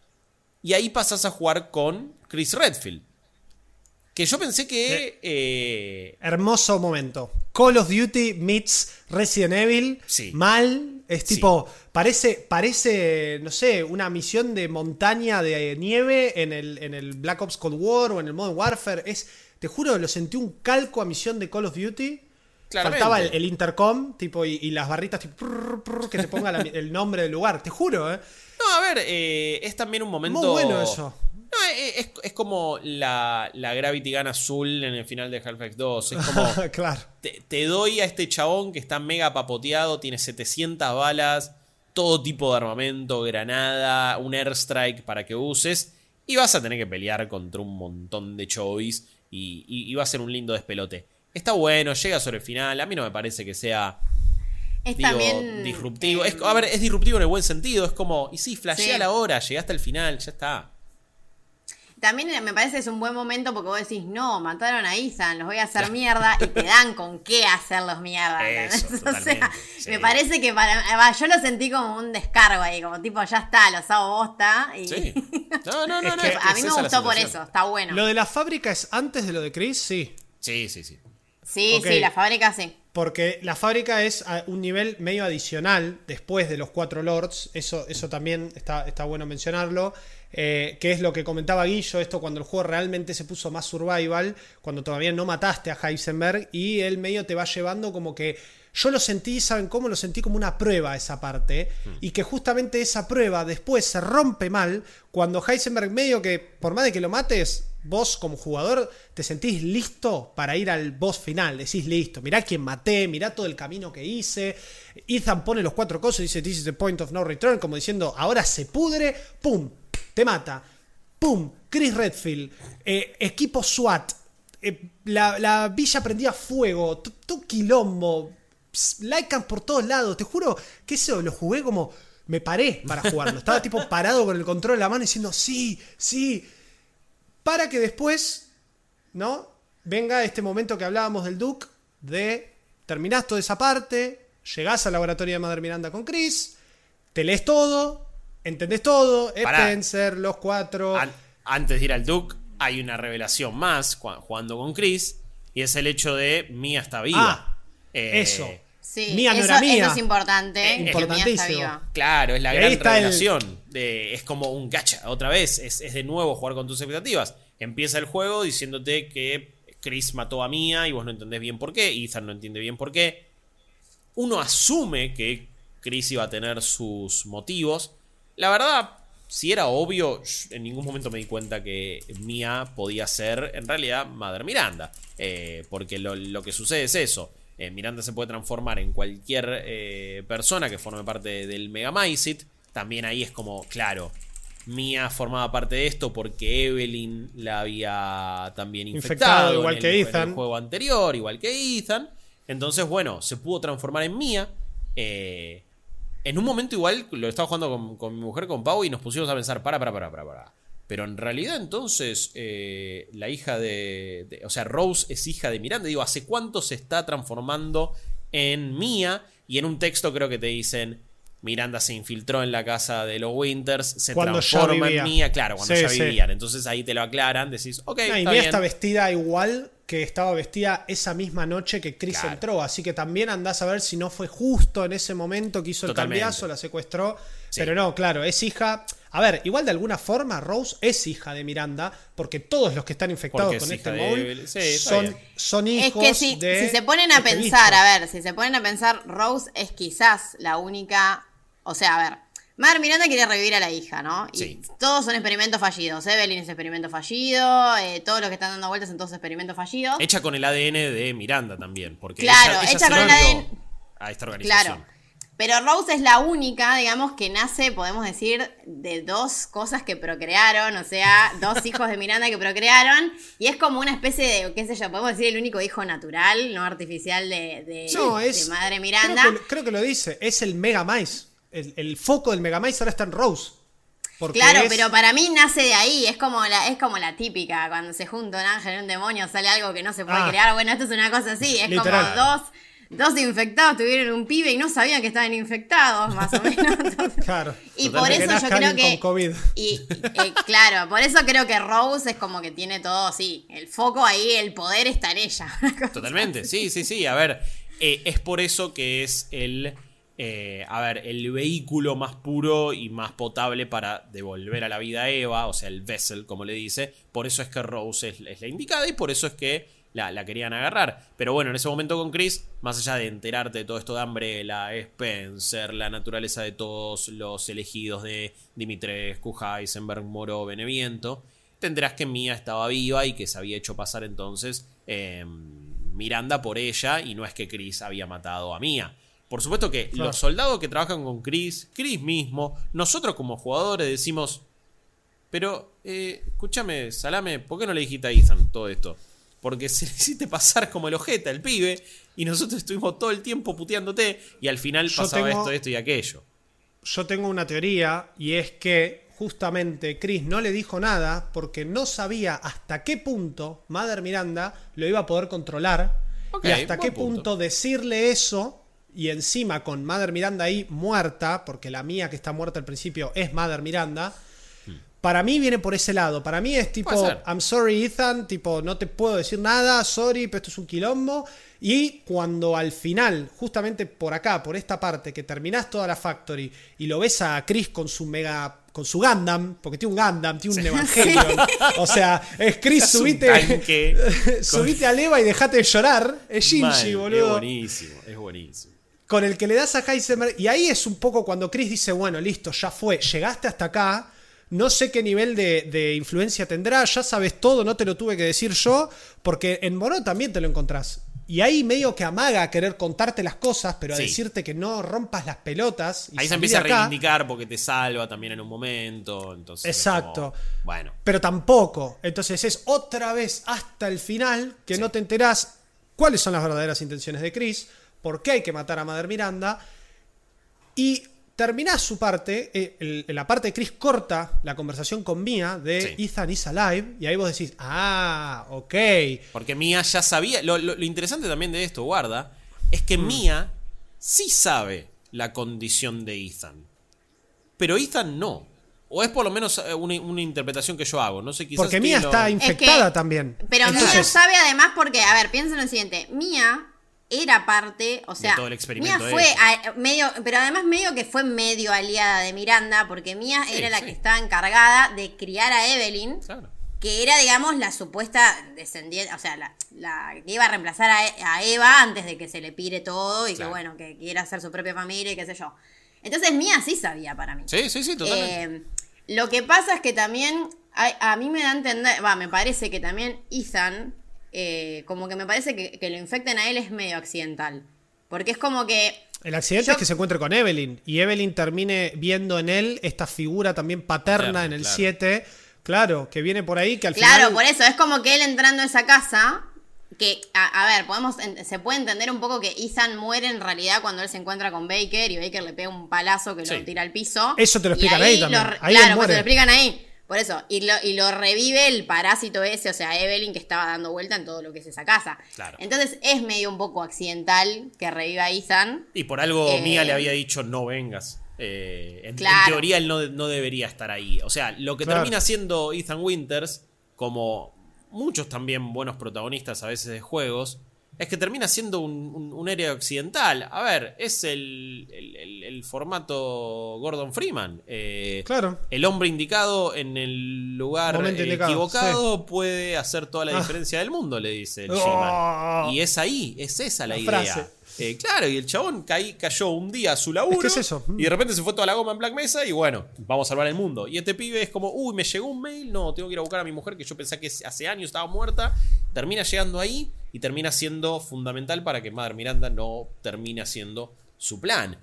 Y ahí pasás a jugar con Chris Redfield. Que yo pensé que... eh, Hermoso momento. Call of Duty meets Resident Evil. Sí. Mal. Es Sí. tipo, parece, parece, no sé, una misión de montaña de nieve en el, en el Black Ops Cold War o en el Modern Warfare. Es, te juro, lo sentí un calco a misión de Call of Duty. Claramente. Faltaba el, el intercom, tipo, y, y las barritas, tipo, prr, prr, que te ponga la- el nombre del lugar. Te juro, eh. no, a ver, eh, es también un momento... Muy bueno eso. No, eh, es, es como la, la Gravity Gun azul en el final de Half-Life dos. Es como... Claro. Te, te doy a este chabón que está mega papoteado, tiene setecientas balas, todo tipo de armamento, granada, un airstrike para que uses, y vas a tener que pelear contra un montón de chovis y, y- y va a ser un lindo despelote. Está bueno, llega sobre el final, a mí no me parece que sea Es digo, también. disruptivo. eh, Es, a ver, es disruptivo en el buen sentido, es como, y sí, flashea Sí. la hora, llegaste al final, ya está. También me parece que es un buen momento porque vos decís, no, mataron a Ethan, los voy a hacer mierda y te dan con qué hacerlos mierda. Eso, o sea, sí. me parece que para, yo lo sentí como un descargo ahí, como tipo, ya está, los hago bosta. Y... Sí. No, no, no, Es no. que es a mí es me esa la gustó por situación. eso, está bueno. Lo de la fábrica es antes de lo de Chris, sí. Sí, sí, sí. Sí, Ok. sí, la fábrica sí. Porque la fábrica es a un nivel medio adicional después de los cuatro lords. Eso, eso también está, está bueno mencionarlo. Eh, que es lo que comentaba Guillo, esto cuando el juego realmente se puso más survival, cuando todavía no mataste a Heisenberg y él medio te va llevando como que... Yo lo sentí, ¿saben cómo? Lo sentí como una prueba esa parte. Mm. Y que justamente esa prueba después se rompe mal cuando Heisenberg medio que, por más de que lo mates, vos como jugador te sentís listo para ir al boss final. Decís, listo, mirá quién maté, mirá todo el camino que hice. Ethan pone los cuatro cosas y dice, this is the point of no return, como diciendo, ahora se pudre, ¡pum! Te mata. ¡Pum! Chris Redfield. Eh, equipo SWAT. Eh, la, la villa prendía fuego. Tu quilombo. Lycan por todos lados. Te juro que eso lo jugué como... Me paré para jugarlo. Estaba tipo parado con el control en la mano diciendo sí, sí. Para que después, ¿no? Venga este momento que hablábamos del Duke. De terminás toda esa parte. Llegás al laboratorio de Madre Miranda con Chris. Te lees todo. Entendés todo. Pará. Spencer, los cuatro. An- antes de ir al Duke, hay una revelación más cu- jugando con Chris. Y es el hecho de Mia está viva. Ah, Eh, eso. Sí, Mía no eso, era mía. eso es importante. Eh, que Mía importantísimo. está viva. Claro, es la Y ahí gran está revelación. De, es como un gacha, otra vez. Es, es de nuevo jugar con tus expectativas. Empieza el juego diciéndote que Chris mató a Mia y vos no entendés bien por qué. Ethan no entiende bien por qué. Uno asume que Chris iba a tener sus motivos. La verdad, si era obvio, en ningún momento me di cuenta que Mia podía ser en realidad Mother Miranda. Eh, porque lo, lo que sucede es eso. Eh, Miranda se puede transformar en cualquier eh, persona que forme parte del Megamycete. También ahí es como, claro, Mia formaba parte de esto porque Evelyn la había también infectado, Infectado, igual en el, que en Ethan. el juego anterior, igual que Ethan. Entonces, bueno, se pudo transformar en Mia. Eh, en un momento igual, lo estaba jugando con, con mi mujer, con Pau, y nos pusimos a pensar, para, para, para, para, para. Pero en realidad entonces eh, la hija de, de... O sea, Rose es hija de Miranda. Digo, ¿hace cuánto se está transformando en Mia? Y en un texto creo que te dicen... Miranda se infiltró en la casa de los Winters, se Cuando ya transforma vivía. en Mia. Claro, cuando Sí, ya sí. vivían. Entonces ahí te lo aclaran, decís, ok, No, y está Mia bien. está vestida igual que estaba vestida esa misma noche que Chris Claro. entró. Así que también andás a ver si no fue justo en ese momento que hizo el Totalmente. cambiazo, la secuestró. Sí. Pero no, claro, es hija... A ver, igual de alguna forma Rose es hija de Miranda, porque todos los que están infectados Porque con es este hija de mole Evelyn. Sí, está son, bien. son Es hijos que si, de si se ponen a este pensar, bicho. a ver, si se ponen a pensar, Rose es quizás la única. O sea, a ver, Madre Miranda quiere revivir a la hija, ¿no? Y Sí. todos son experimentos fallidos. Evelyn es experimento fallido, eh, todos los que están dando vueltas son todos experimentos fallidos. Hecha con el A D N de Miranda también. Porque Claro, ella, ella hecha se con el dio A D N. a esta organización. Claro. Pero Rose es la única, digamos, que nace, podemos decir, de dos cosas que procrearon, o sea, dos hijos de Miranda que procrearon, y es como una especie de, qué sé yo, podemos decir el único hijo natural, no artificial de, de, No, de es, Madre Miranda. Creo que, creo que lo dice, es el Megamice. El, el foco del Megamice ahora está en Rose. Porque Claro, es- pero para mí nace de ahí, es como la, es como la típica, cuando se junta un ángel y un demonio, sale algo que no se puede Ah. crear. Bueno, esto es una cosa así, es Literal. como dos, dos infectados tuvieron un pibe y no sabían que estaban infectados, más o menos. Entonces, Claro. y Totalmente. por Que eso yo nazca creo alguien que... con COVID. Y, eh, claro, por eso creo que Rose es como que tiene todo, sí, el foco ahí, el poder está en ella. Totalmente, sí, sí, sí. A ver, eh, es por eso que es el... eh, a ver, el vehículo más puro y más potable para devolver a la vida a Eva, o sea, el vessel, como le dice. Por eso es que Rose es, es la indicada y por eso es que la, la querían agarrar. Pero bueno, en ese momento con Chris, más allá de enterarte de todo esto de Umbrella, Spencer, la naturaleza de todos los elegidos de Dimitrescu, Heisenberg, Moreau, Beneviento, tendrás que Mia estaba viva y que se había hecho pasar entonces eh, Miranda por ella, y no es que Chris había matado a Mia. Por supuesto que Claro. los soldados que trabajan con Chris, Chris mismo, nosotros como jugadores decimos, pero eh, escúchame, Salame, ¿por qué no le dijiste a Ethan todo esto? Porque se le hiciste pasar como el ojeta, el pibe, y nosotros estuvimos todo el tiempo puteándote y al final Yo pasaba tengo- esto, esto y aquello. Yo tengo una teoría y es que justamente Chris no le dijo nada porque no sabía hasta qué punto Mother Miranda lo iba a poder controlar Okay, y hasta qué punto. punto decirle eso y encima con Mother Miranda ahí muerta, porque la mía que está muerta al principio es Mother Miranda. Para mí viene por ese lado. Para mí es tipo, I'm sorry Ethan, tipo, no te puedo decir nada, sorry, pero esto es un quilombo. Y cuando al final, justamente por acá, por esta parte, que terminás toda la Factory y lo ves a Chris con su mega, con su Gundam, porque tiene un Gundam, tiene un sí. Evangelion. O sea, es Chris, es subite, subite a Leva y dejate de llorar. Es Shinji, Man, boludo. Es buenísimo, es buenísimo. Con el que le das a Heisenberg. Y ahí es un poco cuando Chris dice, bueno, listo, ya fue, llegaste hasta acá. No sé qué nivel de, de influencia tendrá, ya sabes todo, no te lo tuve que decir yo, porque en Mono también te lo encontrás. Y ahí medio que amaga a querer contarte las cosas, pero a sí. decirte que no rompas las pelotas. Y ahí se empieza a reivindicar porque te salva también en un momento. Entonces exacto. Como, bueno. Pero tampoco. Entonces es otra vez hasta el final que sí. no te enterás cuáles son las verdaderas intenciones de Chris, por qué hay que matar a Mother Miranda. Y terminás su parte, eh, el, la parte de Chris corta la conversación con Mia de sí. Ethan is alive, y ahí vos decís, ah, ok. Porque Mia ya sabía, lo, lo, lo interesante también de esto, guarda, es que mm. Mia sí sabe la condición de Ethan, pero Ethan no. O es por lo menos una, una interpretación que yo hago, no sé, quizás porque Mia lo... está infectada es que, también. Pero Entonces... Mia sabe además porque, a ver, piensa en lo siguiente, Mia... era parte, o sea, de todo el experimento Mia fue a, medio, pero además medio que fue medio aliada de Miranda, porque Mia sí, era la sí. que estaba encargada de criar a Evelyn, claro. que era, digamos, la supuesta descendiente, o sea, la, la que iba a reemplazar a, a Eva antes de que se le pire todo y claro. que, bueno, que quiera hacer su propia familia y qué sé yo. Entonces Mia sí sabía para mí. Sí, sí, sí, totalmente. Eh, lo que pasa es que también, a, a mí me da a entender, va, me parece que también Ethan... Eh, como que me parece que, que lo infecten a él es medio accidental. Porque es como que... El accidente yo... es que se encuentre con Evelyn. Y Evelyn termine viendo en él esta figura también paterna claro, en el siete. Claro. claro, que viene por ahí que al claro, final... Claro, por eso. Es como que él entrando a esa casa... Que, a, a ver, podemos se puede entender un poco que Ethan muere en realidad cuando él se encuentra con Baker. Y Baker le pega un palazo que sí. lo tira al piso. Eso te lo explican ahí, ahí también. Lo, ahí claro, pues te lo explican ahí. Por eso, y lo, y lo revive el parásito ese, o sea, Evelyn, que estaba dando vuelta en todo lo que es esa casa. Claro. Entonces es medio un poco accidental que reviva a Ethan. Y por algo eh, Mia le había dicho no vengas. Eh, en, claro. en teoría él no, no debería estar ahí. O sea, lo que claro. termina siendo Ethan Winters, como muchos también buenos protagonistas a veces de juegos, es que termina siendo un, un, un héroe occidental. A ver, es el, el, el, el formato Gordon Freeman. Eh, claro. El hombre indicado en el lugar eh, indicado, equivocado sí. puede hacer toda la ah. diferencia del mundo, le dice el oh. G-Man. Y es ahí, es esa la, la idea. Frase. Eh, claro, y el chabón caí, cayó un día a su laburo. Es que es eso. Y de repente se fue toda la goma en Black Mesa y bueno, vamos a salvar el mundo. Y este pibe es como, uy, me llegó un mail, no, tengo que ir a buscar a mi mujer que yo pensé que hace años estaba muerta. Termina llegando ahí y termina siendo fundamental para que Mother Miranda no termine haciendo su plan.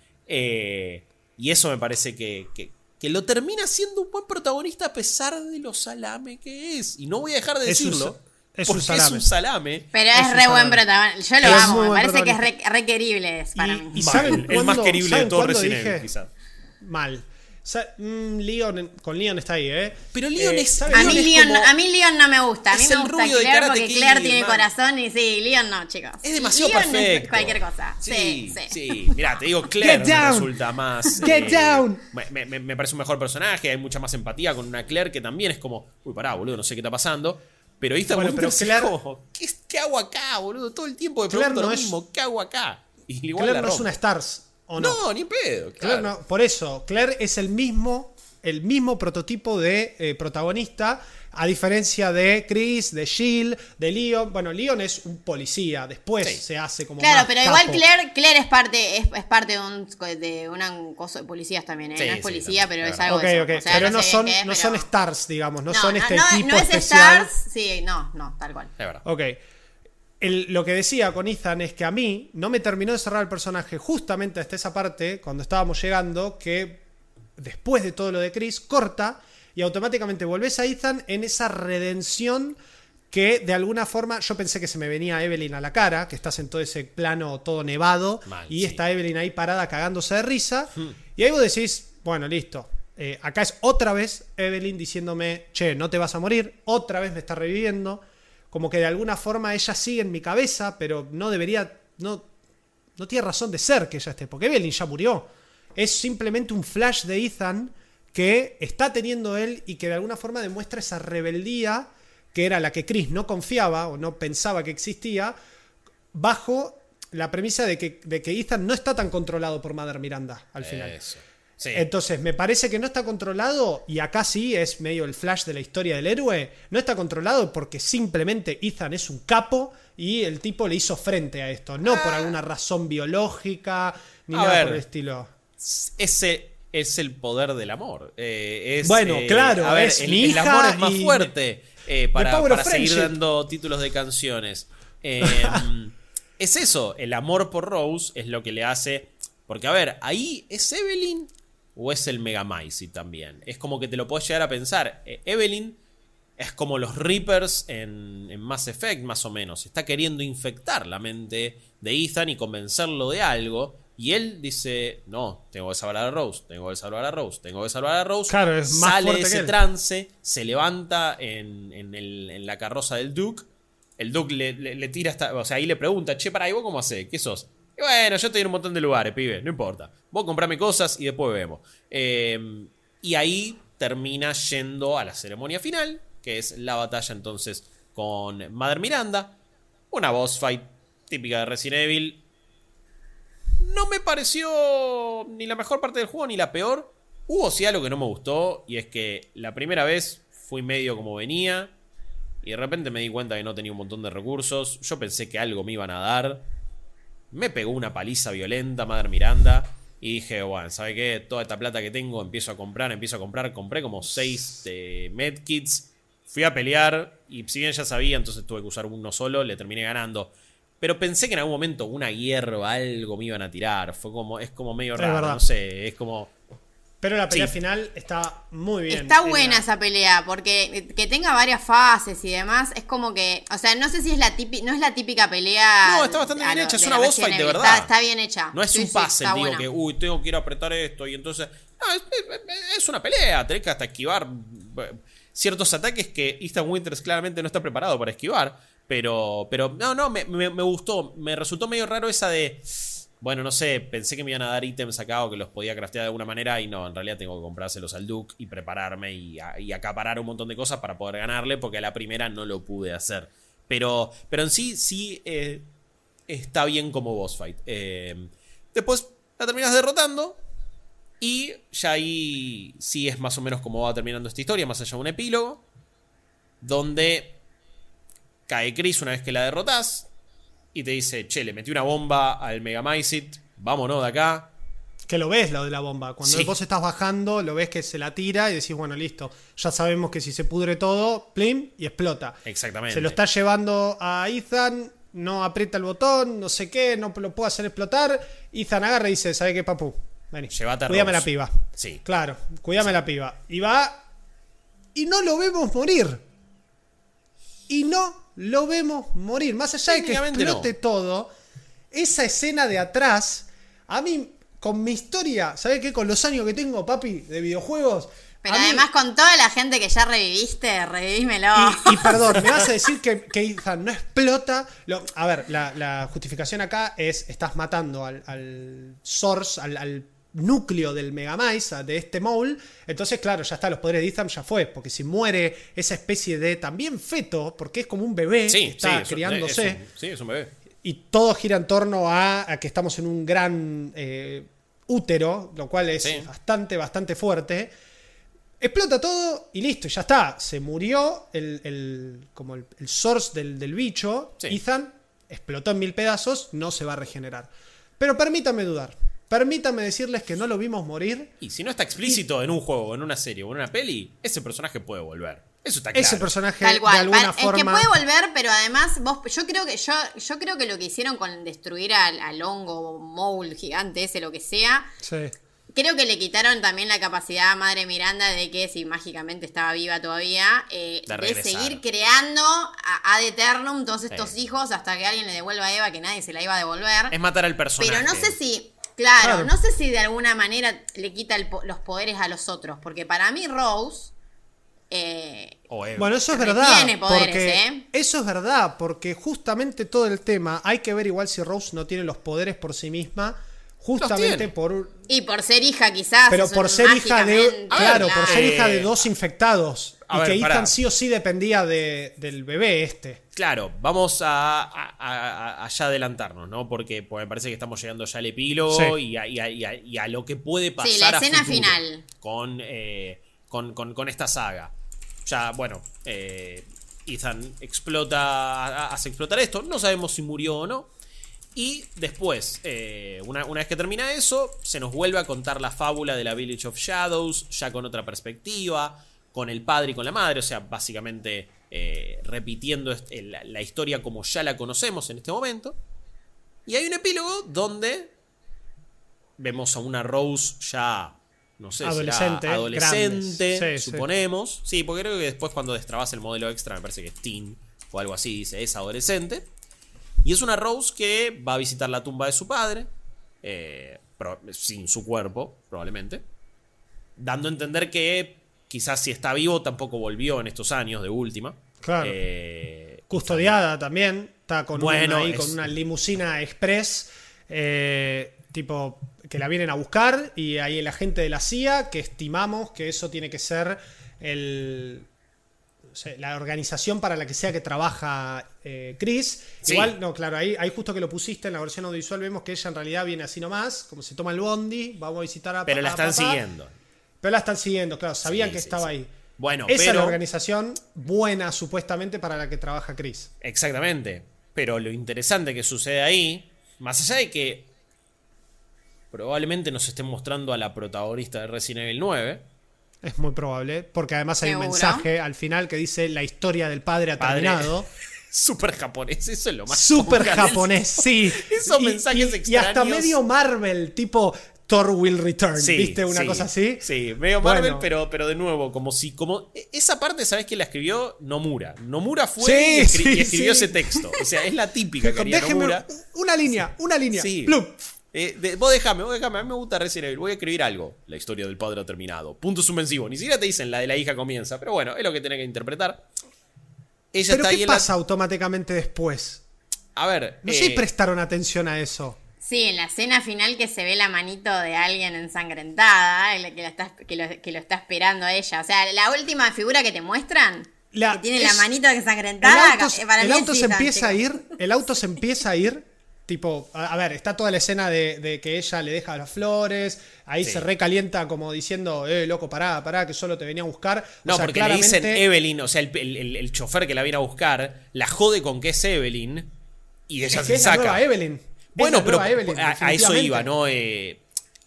Eh, y eso me parece que, que, que lo termina siendo un buen protagonista a pesar de lo salame que es. Y no voy a dejar de decirlo. Es porque un salame. es un salame. Pero es, es re salame. buen protagonista. Yo lo es amo, me buen parece que es re, re querible es para y, mí. Y ¿saben el, el más querible de todo Resident Evil, quizás. Mal. O sea, mmm, Leon, con Leon está ahí, ¿eh? Pero Leon eh, es... A mí, es Leon, como, a mí Leon no me gusta. A mí me gusta Claire porque Kid, Claire tiene man. corazón y sí, Leon no, chicos. Es demasiado Leon perfecto. Es cualquier cosa. Sí, sí. sí. sí. Mirá, te digo, Claire me resulta más... Get eh, down. Me, me, me parece un mejor personaje, hay mucha más empatía con una Claire que también es como... Uy, pará, boludo, no sé qué está pasando. Pero Ethan bueno, pero Claire, como, ¿qué, ¿qué hago acá, boludo? Todo el tiempo me pregunto no lo es, mismo, ¿qué hago acá? Y igual Claire la no es una Stars, ¿o no? No, ni en pedo, claro. Claire no, por eso, Claire es el mismo, el mismo prototipo de eh, protagonista, a diferencia de Chris, de Jill, de Leon. Bueno, Leon es un policía, después sí. se hace como claro, más pero capo. igual Claire, Claire es parte es, es parte de un de una, un coso de policías también, ¿eh? Sí, no es sí, policía, no, pero es es algo okay, de eso. okay. O sea, pero no, no, sé son, qué, no pero... son Stars, digamos, no, no son no, este no, equipo no es especial. Stars, sí, no, no, tal cual. Es verdad. Ok. El, lo que decía con Ethan es que a mí no me terminó de cerrar el personaje justamente hasta esa parte, cuando estábamos llegando, que después de todo lo de Chris, corta y automáticamente volvés a Ethan en esa redención que de alguna forma yo pensé que se me venía Evelyn a la cara, que estás en todo ese plano todo nevado. Mal, y sí. está Evelyn ahí parada cagándose de risa. Hmm. Y ahí vos decís, bueno, listo, Eh, acá es otra vez Evelyn diciéndome, che, no te vas a morir, otra vez me está reviviendo. Como que de alguna forma ella sigue en mi cabeza, pero no debería, no, no tiene razón de ser que ella esté, porque Evelyn ya murió. Es simplemente un flash de Ethan que está teniendo él y que de alguna forma demuestra esa rebeldía que era la que Chris no confiaba o no pensaba que existía, bajo la premisa de que, de que Ethan no está tan controlado por Mother Miranda al final. Eso. Sí. Entonces, me parece que no está controlado, y acá sí es medio el flash de la historia del héroe, no está controlado porque simplemente Ethan es un capo y el tipo le hizo frente a esto, no por alguna razón biológica ni A nada ver, por el estilo. Ese es el poder del amor. Eh, es, Bueno, eh, claro, a ver, es el, mi el hija amor es más y fuerte eh, para, Power of para seguir Friendship. dando títulos de canciones. Eh, es eso, el amor por Rose es lo que le hace. Porque, a ver, ahí es Evelyn o es el Megamycete también. Es como que te lo puedes llegar a pensar. Eh, Evelyn es como los Reapers en, en Mass Effect, más o menos. Está queriendo infectar la mente de Ethan y convencerlo de algo. Y él dice, no, tengo que salvar a Rose, tengo que salvar a Rose, tengo que salvar a Rose. Claro, es más Sale de fuerte que ese él. trance, se levanta en, en, el, en la carroza del Duke. El Duke le, le, le tira hasta... O sea, ahí le pregunta, che, pará, ¿y vos cómo hacés? ¿Qué sos? Y bueno, yo estoy en un montón de lugares, pibe, no importa. Vos comprame cosas y después vemos. Eh, y ahí termina yendo a la ceremonia final, que es la batalla entonces con Mother Miranda. Una boss fight típica de Resident Evil. No me pareció ni la mejor parte del juego ni la peor. Hubo sí algo que no me gustó, y es que la primera vez fui medio como venía y de repente me di cuenta que no tenía un montón de recursos. Yo pensé que algo me iban a dar. Me pegó una paliza violenta Mother Miranda y dije, bueno, ¿sabe qué? Toda esta plata que tengo empiezo a comprar, empiezo a comprar. Compré como seis eh, medkits. Fui a pelear y si bien ya sabía, entonces tuve que usar uno solo, le terminé ganando. Pero pensé que en algún momento una hierba, algo me iban a tirar. Fue como, es como medio Es raro, verdad. no sé, es como... Pero la pelea Sí. final está muy bien. Está En buena la- esa pelea, porque que tenga varias fases y demás, es como que, o sea, no sé si es la típica, no es la típica pelea. No, está bastante a bien lo- hecha, es de una la boss Resident fight de Evil. verdad. Está, está bien hecha. No es Sí, un sí, puzzle, está digo, buena. que, uy, tengo que ir a apretar esto y entonces... No, es, es- es una pelea, tenés que hasta esquivar eh, ciertos ataques que Ethan Winters claramente no está preparado para esquivar. Pero, pero no, no, me, me, me gustó. Me resultó medio raro esa de... Bueno, no sé, pensé que me iban a dar ítems acá o que los podía craftear de alguna manera y no, en realidad tengo que comprárselos al Duke y prepararme y, a- y acaparar un montón de cosas para poder ganarle, porque a la primera no lo pude hacer. Pero, pero en sí, sí eh, está bien como boss fight. Eh, después la terminas derrotando y ya ahí sí es más o menos como va terminando esta historia, más allá de un epílogo, donde cae Chris una vez que la derrotás y te dice, che, le metí una bomba al Megamycete, vámonos de acá. Que lo ves, lo de la bomba. Cuando Sí. vos estás bajando, lo ves que se la tira y decís, bueno, listo. Ya sabemos que si se pudre todo, plim, y explota. Exactamente. Se lo está llevando a Ethan, no aprieta el botón, no sé qué, no lo puede hacer explotar. Ethan agarra y dice, ¿sabe qué, papu? Vení, Llévate a cuídame Rose. la piba. Sí. Claro, cuídame la piba. Y va, y no lo vemos morir. Y no lo vemos morir. Más allá de que Técnicamente explote no. todo, esa escena de atrás, a mí, con mi historia, ¿sabes qué? Con los años que tengo, papi, de videojuegos. Pero a mí- además con toda la gente que ya reviviste, revivímelo. Y, y perdón, me vas a decir que, que Ethan no explota. Lo- a ver, la, la justificación acá es: estás matando al, al source, al, al núcleo del Megamycete, de este mole. Entonces, claro, ya está, los poderes de Ethan ya fue. Porque si muere esa especie de también feto, porque es como un bebé Sí, que está sí, es un- criándose. es un- sí, es un bebé. Y todo gira en torno a, a que estamos en un gran eh, útero, lo cual es Sí. bastante, bastante fuerte. Explota todo y listo, ya está. Se murió el, el- como el, el source del, del bicho. Sí. Ethan explotó en mil pedazos, no se va a regenerar. Pero permítame dudar. Permítame decirles que no lo vimos morir. Y si no está explícito en un juego, en una serie o en una peli, ese personaje puede volver. Eso está claro. Ese personaje Tal cual. de alguna Pa- forma. Es que puede volver, pero además vos, yo creo que yo, yo creo que lo que hicieron con destruir al, al hongo, mole gigante, ese lo que sea, Sí. creo que le quitaron también la capacidad a Madre Miranda de que si mágicamente estaba viva todavía, eh, De de regresar. seguir creando a- ad eternum todos estos Sí. hijos hasta que alguien le devuelva a Eva, que nadie se la iba a devolver. Es matar al personaje. Pero no sé si, Claro, Claro. no sé si de alguna manera le quita el po- los poderes a los otros, porque para mí Rose... eh, O Eve. Bueno, eso es Retiene verdad. poderes, porque ¿eh? Eso es verdad, porque justamente todo el tema, hay que ver igual si Rose no tiene los poderes por sí misma, justamente tiene. por... y por ser hija quizás... Pero eso por es ser hija de... mágicamente, Claro, por ser Eh, hija de dos infectados. a Y ver, que pará. Ethan sí o sí dependía de, del bebé este. Claro, vamos a, a- a- a ya adelantarnos, ¿no? Porque, pues, me parece que estamos llegando ya al epílogo Sí. y, a, y a- y a- y a lo que puede pasar Sí, la a escena futuro final. Con, eh, con, con- con esta saga. Ya, bueno, eh, Ethan explota, ha- hace explotar esto. No sabemos si murió o no. Y después, eh, una, una vez que termina eso, se nos vuelve a contar la fábula de la Village of Shadows, ya con otra perspectiva, con el padre y con la madre, o sea, básicamente eh, repitiendo est- el- la historia como ya la conocemos en este momento. Y hay un epílogo donde vemos a una Rose ya, no sé, Adolescente, será adolescente, grandes. Sí, suponemos. Sí. sí, porque creo que después cuando destrabas el modelo extra, me parece que es teen o algo así, dice, es adolescente. Y es una Rose que va a visitar la tumba de su padre, eh, pro- sin su cuerpo, probablemente, dando a entender que quizás si está vivo tampoco volvió en estos años de última. Claro. Eh, Custodiada también. Está con, Bueno, una, ahí, es- con una limusina express. eh, tipo, que la vienen a buscar. Y ahí el agente de la C I A, que estimamos que eso tiene que ser el... o sea, la organización para la que sea que trabaja eh, Chris. Sí. Igual, no, claro, ahí, ahí justo que lo pusiste en la versión audiovisual vemos que ella en realidad viene así nomás, como se toma el bondi, vamos a visitar a pero la a están papá. siguiendo. Pero la están siguiendo, claro, sabían Sí, que sí, estaba sí. ahí. Bueno, Esa es pero... la organización buena, supuestamente, para la que trabaja Chris. Exactamente. Pero lo interesante que sucede ahí, más allá de que probablemente nos estén mostrando a la protagonista de Resident Evil nueve, Es muy probable, porque además hay un ¿Seguro? mensaje al final que dice la historia del padre ha Padre. terminado. súper japonés, eso es lo más Súper japonés. japonés, sí. Esos Y- mensajes y, y hasta extraños. medio Marvel, tipo Thor will return, Sí, ¿viste? Una sí, cosa así. Sí, medio Marvel, Bueno. pero, pero de nuevo, como si. Como, esa parte, ¿sabes quién la escribió? Nomura. Nomura fue Sí, y, escri- sí, y escribió sí. ese texto. O sea, es la típica que haría Déjeme Nomura. una línea, una línea. Sí. Plum. Eh, de- vos déjame, vos déjame. A mí me gusta Resident Evil. Voy a escribir algo. La historia del padre ha terminado. Punto suspensivo. Ni siquiera te dicen la de la hija comienza. Pero bueno, es lo que tenés que interpretar. Ella Pero está ahí ¿qué en la- pasa automáticamente después? A ver. No sé si eh, prestaron atención a eso. Sí, en la escena final que se ve la manito de alguien ensangrentada, el que, la está, que, lo, que lo está esperando a ella. O sea, la última figura que te muestran, La- que tiene es- la manito El ensangrentada, auto, eh, para el mí auto es se Ethan, empieza a chicos. ir. El auto se empieza a ir. Tipo, a, a ver, está toda la escena de, de que ella le deja las flores. Ahí Sí. se recalienta como diciendo, eh, loco, pará, pará, que solo te venía a buscar. O No, sea, porque le dicen claramente- Evelyn, o sea, el, el- el- el chofer que la viene a buscar, la jode con que es Evelyn y ella es se que es la saca. nueva Evelyn. Bueno, Es la pero nueva Evelyn, a, a eso definitivamente. iba, ¿no? Eh,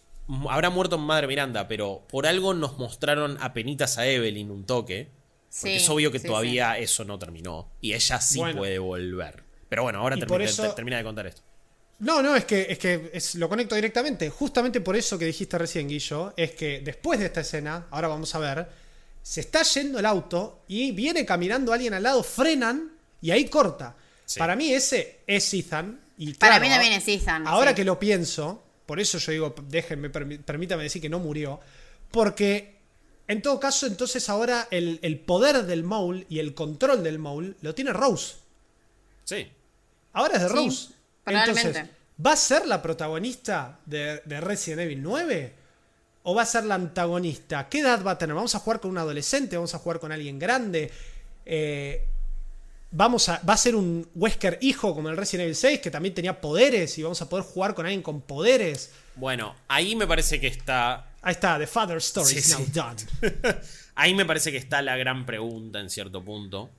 m- habrá muerto Madre Miranda, pero por algo nos mostraron apenitas a Evelyn un toque. Porque Sí, es obvio que sí, todavía eso no terminó. Y ella sí Bueno. puede volver. Pero bueno, ahora Y termi- por te- eso- te- termina de contar esto. No, no, es que, es que es- lo conecto directamente. Justamente por eso que dijiste recién, Guillo, es que después de esta escena, ahora vamos a ver, se está yendo el auto y viene caminando alguien al lado, frenan y ahí corta. Sí. Para mí ese es Ethan. Y Para claro, mí también es Ethan. Ahora sí. que lo pienso, por eso yo digo, déjenme, permí- permítame decir que no murió, porque en todo caso, entonces ahora el, el poder del Mole y el control del Mole lo tiene Rose. Sí. Ahora es de Sí, Rose. probablemente. Entonces, ¿va a ser la protagonista de, de Resident Evil nueve? ¿O va a ser la antagonista? ¿Qué edad va a tener? ¿Vamos a jugar con un adolescente? ¿Vamos a jugar con alguien grande? Eh, vamos a, ¿Va a ser un Wesker hijo como en el Resident Evil seis que también tenía poderes y vamos a poder jugar con alguien con poderes? Bueno, ahí me parece que está. Ahí está, The Father Story Sí, is sí. now done. Ahí me parece que está la gran pregunta en cierto punto.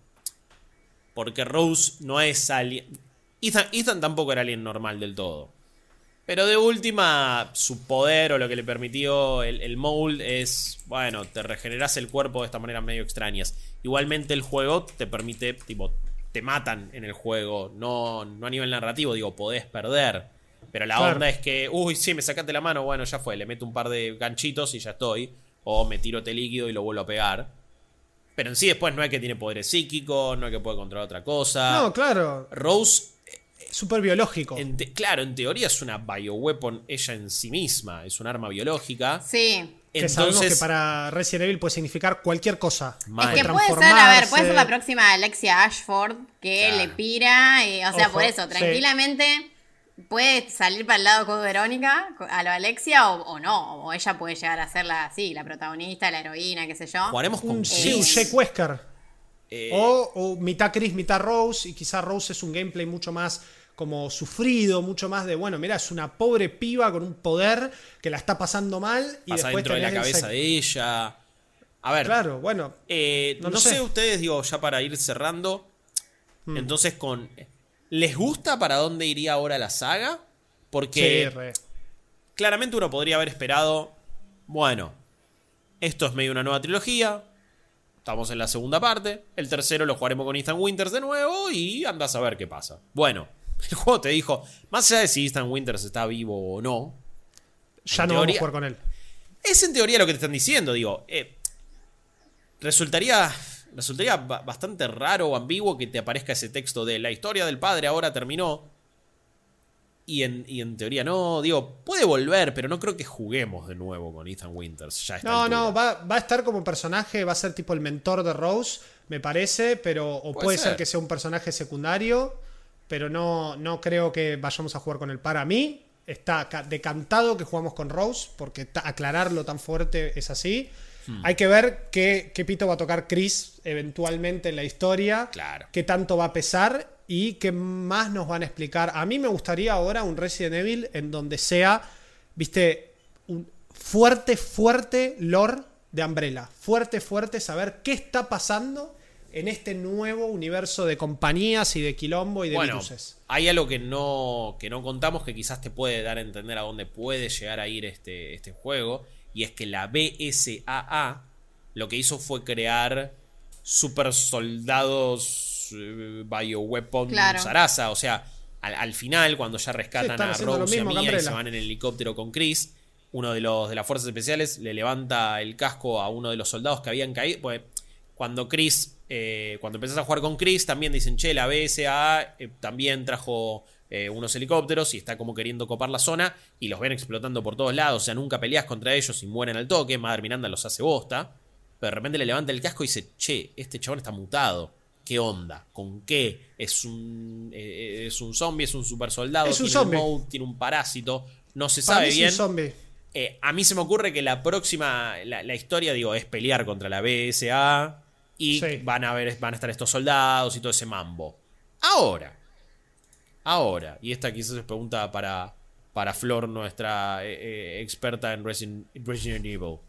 Porque Rose no es alguien. Ethan, Ethan tampoco era alguien normal del todo. Pero de última, su poder o lo que le permitió el, el mold es, bueno, te regeneras el cuerpo de esta manera medio extrañas. Igualmente el juego te permite, tipo, te matan en el juego, no, no a nivel narrativo, digo, podés perder. Pero la Claro. onda es que, uy, sí, me sacaste la mano, bueno, ya fue, le meto un par de ganchitos y ya estoy. O me tiro té líquido y lo vuelvo a pegar. Pero en sí después no es que tiene poderes psíquicos, no es que puede controlar otra cosa. No, claro. Rose súper biológico. En te- claro, en teoría es una bioweapon ella en sí misma, es un arma biológica. Sí. Que Entonces, sabemos que para Resident Evil puede significar cualquier cosa. Mal. Es que puede ser, a ver, transformarse. puede ser la próxima Alexia Ashford que Claro. le pira, y, o sea, Ojo, por eso, sí. tranquilamente puede salir para el lado con Verónica, a lo Alexia, o, o no, o ella puede llegar a ser la, sí, la protagonista, la heroína, qué sé yo. jugaremos con Un, Chris. sí, un Jake Wesker. Eh, O, o mitad Chris, mitad Rose. Y quizá Rose es un gameplay mucho más como sufrido, mucho más de, bueno, mira, es una pobre piba con un poder que la está pasando mal. Y pasa después dentro de la tenés el cabeza sec- de ella. A ver, Claro, bueno. eh, no no, lo sé. sé. ustedes, digo, ya para ir cerrando. Mm. Entonces, con ¿les gusta para dónde iría ahora la saga? Porque Sí, re. claramente uno podría haber esperado, bueno, esto es medio una nueva trilogía, estamos en la segunda parte, el tercero lo jugaremos con Ethan Winters de nuevo y andás a ver qué pasa. Bueno, el juego te dijo, más allá de si Ethan Winters está vivo o no, Ya en no vamos teoría- a jugar con él. es en teoría lo que te están diciendo, digo, eh, resultaría, resultaría ba- bastante raro o ambiguo que te aparezca ese texto de la historia del padre ahora terminó. Y en, y en teoría no, digo, puede volver, pero no creo que juguemos de nuevo con Ethan Winters. Ya a esta No, altura. no, va, va a estar como personaje, va a ser tipo el mentor de Rose, me parece, pero o Puede puede, ser. ser. que sea un personaje secundario, pero no, no creo que vayamos a jugar con él. Para mí está ca- decantado que jugamos con Rose, porque ta- aclararlo tan fuerte es así. Hmm. Hay que ver qué, qué pito va a tocar Chris eventualmente en la historia, Claro. qué tanto va a pesar y qué más nos van a explicar. A mí me gustaría ahora un Resident Evil en donde sea, viste, un fuerte, fuerte lore de Umbrella. Fuerte, fuerte saber qué está pasando en este nuevo universo de compañías y de quilombo y de Bueno, viruses. hay algo que no, que no contamos que quizás te puede dar a entender a dónde puede llegar a ir este, este juego. Y es que la B S A A lo que hizo fue crear super soldados eh, bioweapon Claro. Sarasa. O sea, al, al final, cuando ya Sí, rescatan están a haciendo lo Rose y a mismo que Mia y Umbrella. se van en el helicóptero con Chris, uno de los de las fuerzas especiales le levanta el casco a uno de los soldados que habían caído. Pues cuando Chris, eh, cuando empezás a jugar con Chris, también dicen, che, la B S A A eh, también trajo eh, unos helicópteros y está como queriendo copar la zona y los ven explotando por todos lados. O sea, nunca peleas contra ellos y mueren al toque. Mother Miranda los hace bosta. Pero de repente le levanta el casco y dice, che, este chabón está mutado. ¿Qué onda? ¿Con qué? ¿Es un, eh, es un zombie? ¿Es un super soldado? Es un ¿Tiene zombie. mold? ¿Tiene un parásito? No se Para sabe mí es bien. un zombie. Eh, a mí se me ocurre que la próxima, la, la historia, digo, es pelear contra la B S A A y Sí. van a ver, van a estar estos soldados y todo ese mambo. Ahora, ahora, y esta quizás es pregunta para, para Flor, nuestra eh, eh, experta en Resident, Resident Evil.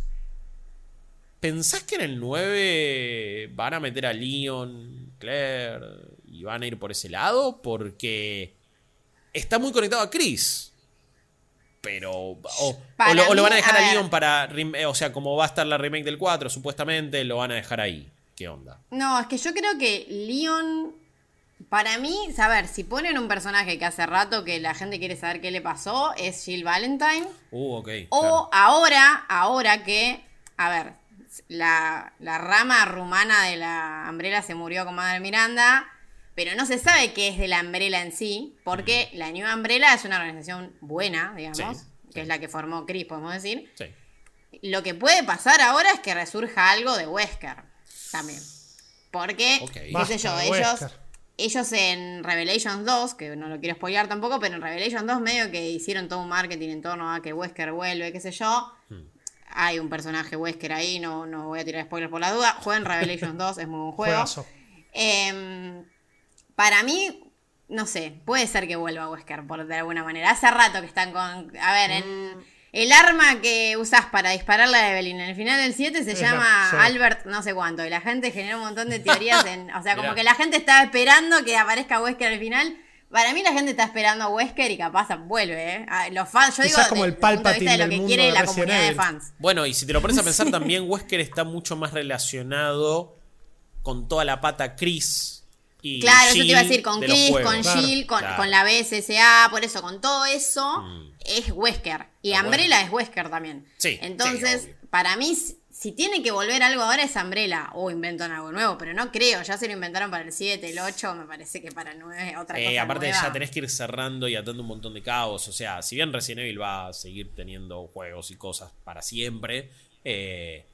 ¿Pensás que en el nueve van a meter a Leon, Claire y van a ir por ese lado? Porque está muy conectado a Chris. Pero. O, o Para lo, o lo mí, van a dejar a a, ver. Leon para. rem- eh, O sea, como va a estar la remake del cuatro, supuestamente, lo van a dejar ahí. ¿Qué onda? No, es que yo creo que Leon, para mí, a ver, si ponen un personaje que hace rato que la gente quiere saber qué le pasó, es Jill Valentine. Uh, ok. O claro. ahora, ahora que, a ver, la, la rama rumana de la Umbrella se murió con Madre Miranda, pero no se sabe qué es de la Umbrella en sí, porque la New Umbrella es una organización buena, digamos, Sí, que sí. es la que formó Chris, podemos decir. Sí. Lo que puede pasar ahora es que resurja algo de Wesker también. Porque, Ok. qué Basta sé yo, de ellos, Wesker. ellos en Revelations dos, que no lo quiero spoilear tampoco, pero en Revelations dos medio que hicieron todo un marketing en torno a que Wesker vuelve, qué sé yo. Hmm. Hay un personaje Wesker ahí, no, no voy a tirar spoilers por la duda. Jueguen Revelations dos, es muy buen juego. Juegazo. Em, para mí, no sé, puede ser que vuelva Wesker por de alguna manera. Hace rato que están con. A ver, en. El arma que usás para dispararle a Evelyn en el final del siete se Es llama la- sí. Albert no sé cuánto. Y la gente genera un montón de teorías. En, o sea, como Mirá. que la gente estaba esperando que aparezca Wesker al final. Para mí la gente está esperando a Wesker y capaz vuelve, ¿eh? A los fans, yo Quizás digo, como desde el punto de vista Palpatine de lo del que mundo quiere de la Resident comunidad de Evil. fans. Bueno, y si te lo pones a pensar también, Wesker está mucho más relacionado con toda la pata Chris y claro, Jill eso te iba a decir, con de los Chris, juegos. con Claro. Jill, con, Claro. con la B S S A, por eso, con todo eso, Mm. es Wesker. Y Está Umbrella es Wesker también. Sí, Entonces, sí, obvio. para mí, si- si tiene que volver algo ahora es Umbrella. O inventan algo nuevo, pero no creo. Ya se lo inventaron para el siete, el ocho, me parece que para el nueve otra Eh, cosa aparte nueva. ya tenés que ir cerrando y atando un montón de caos. O sea, si bien Resident Evil va a seguir teniendo juegos y cosas para siempre, eh,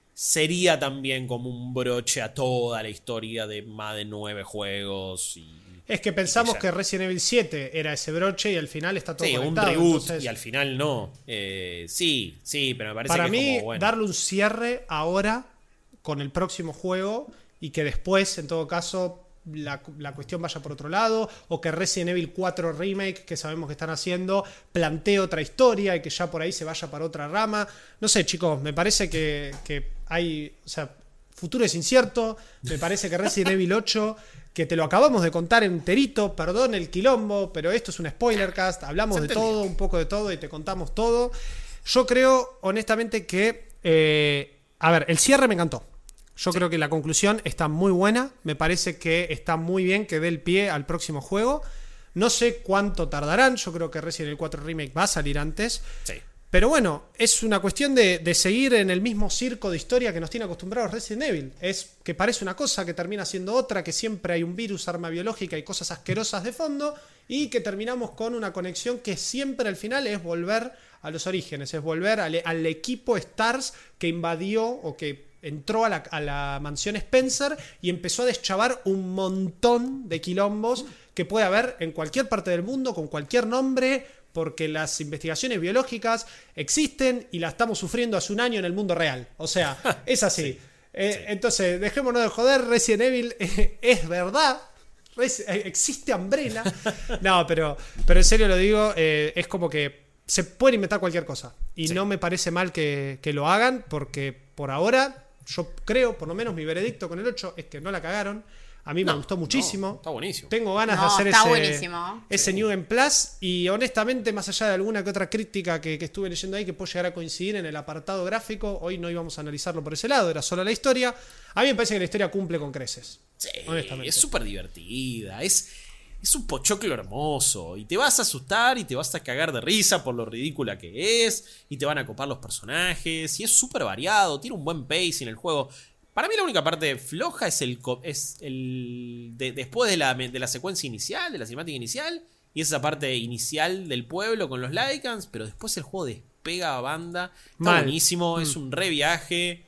sería también como un broche a toda la historia de más de nueve juegos. Y, Es que pensamos y ya. que Resident Evil siete era ese broche y al final está todo Sí, un conectado. reboot Entonces, y al final no. Eh, sí, sí, pero me parece para que mí, es como, bueno. darle un cierre ahora con el próximo juego y que después, en todo caso, la, la cuestión vaya por otro lado, o que Resident Evil cuatro Remake, que sabemos que están haciendo, plantee otra historia y que ya por ahí se vaya para otra rama. No sé, chicos, me parece que, que hay, o sea, futuro es incierto. Me parece que Resident Evil ocho, que te lo acabamos de contar enterito, perdón el quilombo, pero esto es un spoiler cast, hablamos Se de entendió. todo, un poco de todo y te contamos todo. Yo creo, honestamente, que, eh, a ver, el cierre me encantó. Yo creo que la conclusión está muy buena. Me parece que está muy bien que dé el pie al próximo juego. No sé cuánto tardarán. Yo creo que Resident Evil cuatro Remake va a salir antes. Sí. Pero bueno, es una cuestión de, de seguir en el mismo circo de historia que nos tiene acostumbrados Resident Evil. Es que parece una cosa, que termina siendo otra, que siempre hay un virus, arma biológica y cosas asquerosas de fondo, y que terminamos con una conexión que siempre al final es volver a los orígenes, es volver al, al equipo Stars que invadió o que entró a la, a la mansión Spencer y empezó a deschavar un montón de quilombos que puede haber en cualquier parte del mundo, con cualquier nombre, porque las investigaciones biológicas existen y las estamos sufriendo hace un año en el mundo real. O sea, es así. Sí, Eh, sí. Entonces, dejémonos de joder, Resident Evil eh, es verdad. Res- eh, existe Umbrella. No, pero, pero en serio lo digo, eh, es como que se puede inventar cualquier cosa. Y Sí. no me parece mal que, que lo hagan, porque por ahora, yo creo, por lo menos mi veredicto con el ocho es que no la cagaron. A mí me No, gustó no, muchísimo. está buenísimo. Tengo ganas No, de hacer está ese, buenísimo. ese Sí. New Game Plus. Y honestamente, más allá de alguna que otra crítica que, que estuve leyendo ahí, que puede llegar a coincidir en el apartado gráfico, hoy no íbamos a analizarlo por ese lado, era solo la historia. A mí me parece que la historia cumple con creces. Sí, honestamente. es súper divertida. Es, es un pochoclo hermoso. Y te vas a asustar y te vas a cagar de risa por lo ridícula que es. Y te van a copar los personajes. Y es súper variado. Tiene un buen pace en el juego. Para mí la única parte floja es el co- es el de- después de la, de la secuencia inicial, de la cinemática inicial, y esa parte inicial del pueblo con los Lycans, pero después el juego despega a banda. Está Mal. buenísimo, Mm. es un re viaje.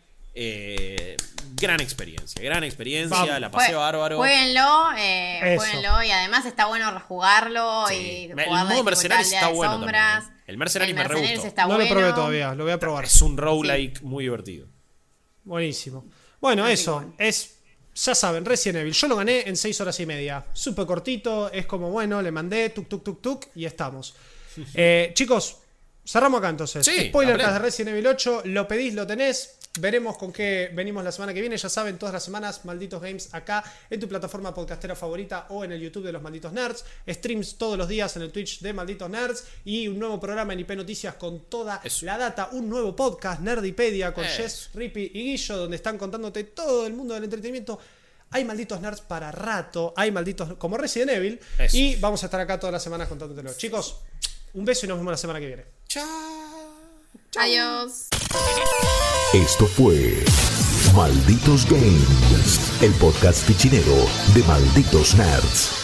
Eh, gran experiencia, gran experiencia, Vamos. la pasé Jue- bárbaro. Jueguenlo, eh, Eso. jueguenlo y además está bueno rejugarlo Sí. y El jugar la modo Mercenarios dificultad está de bueno sombras. también, ¿eh? El Mercenarios me re Mercenarios gustó. está no bueno. lo probé todavía, lo voy a probar. Es un roguelike muy divertido. Buenísimo. Bueno, Así eso que bueno. es, ya saben, Resident Evil. Yo lo gané en seis horas y media. Súper cortito, es como, bueno, le mandé, tuk, tuk, tuk, tuk, y estamos. Eh, chicos, cerramos acá entonces. Sí, Spoiler aprende. de Resident Evil ocho, lo pedís, lo tenés. Veremos con qué venimos la semana que viene. Ya saben, todas las semanas, Malditos Games acá en tu plataforma podcastera favorita o en el YouTube de los Malditos Nerds. Streams todos los días en el Twitch de Malditos Nerds. Y un nuevo programa en I P Noticias con toda Eso. la data. Un nuevo podcast, Nerdipedia, con Eso. Jess, Rippy y Guillo, donde están contándote todo el mundo del entretenimiento. Hay Malditos Nerds para rato. Hay Malditos como Resident Evil. Eso. Y vamos a estar acá todas las semanas contándotelo. Chicos, un beso y nos vemos la semana que viene. Chao. Adiós. Esto fue Malditos Games, el podcast fichinero de Malditos Nerds.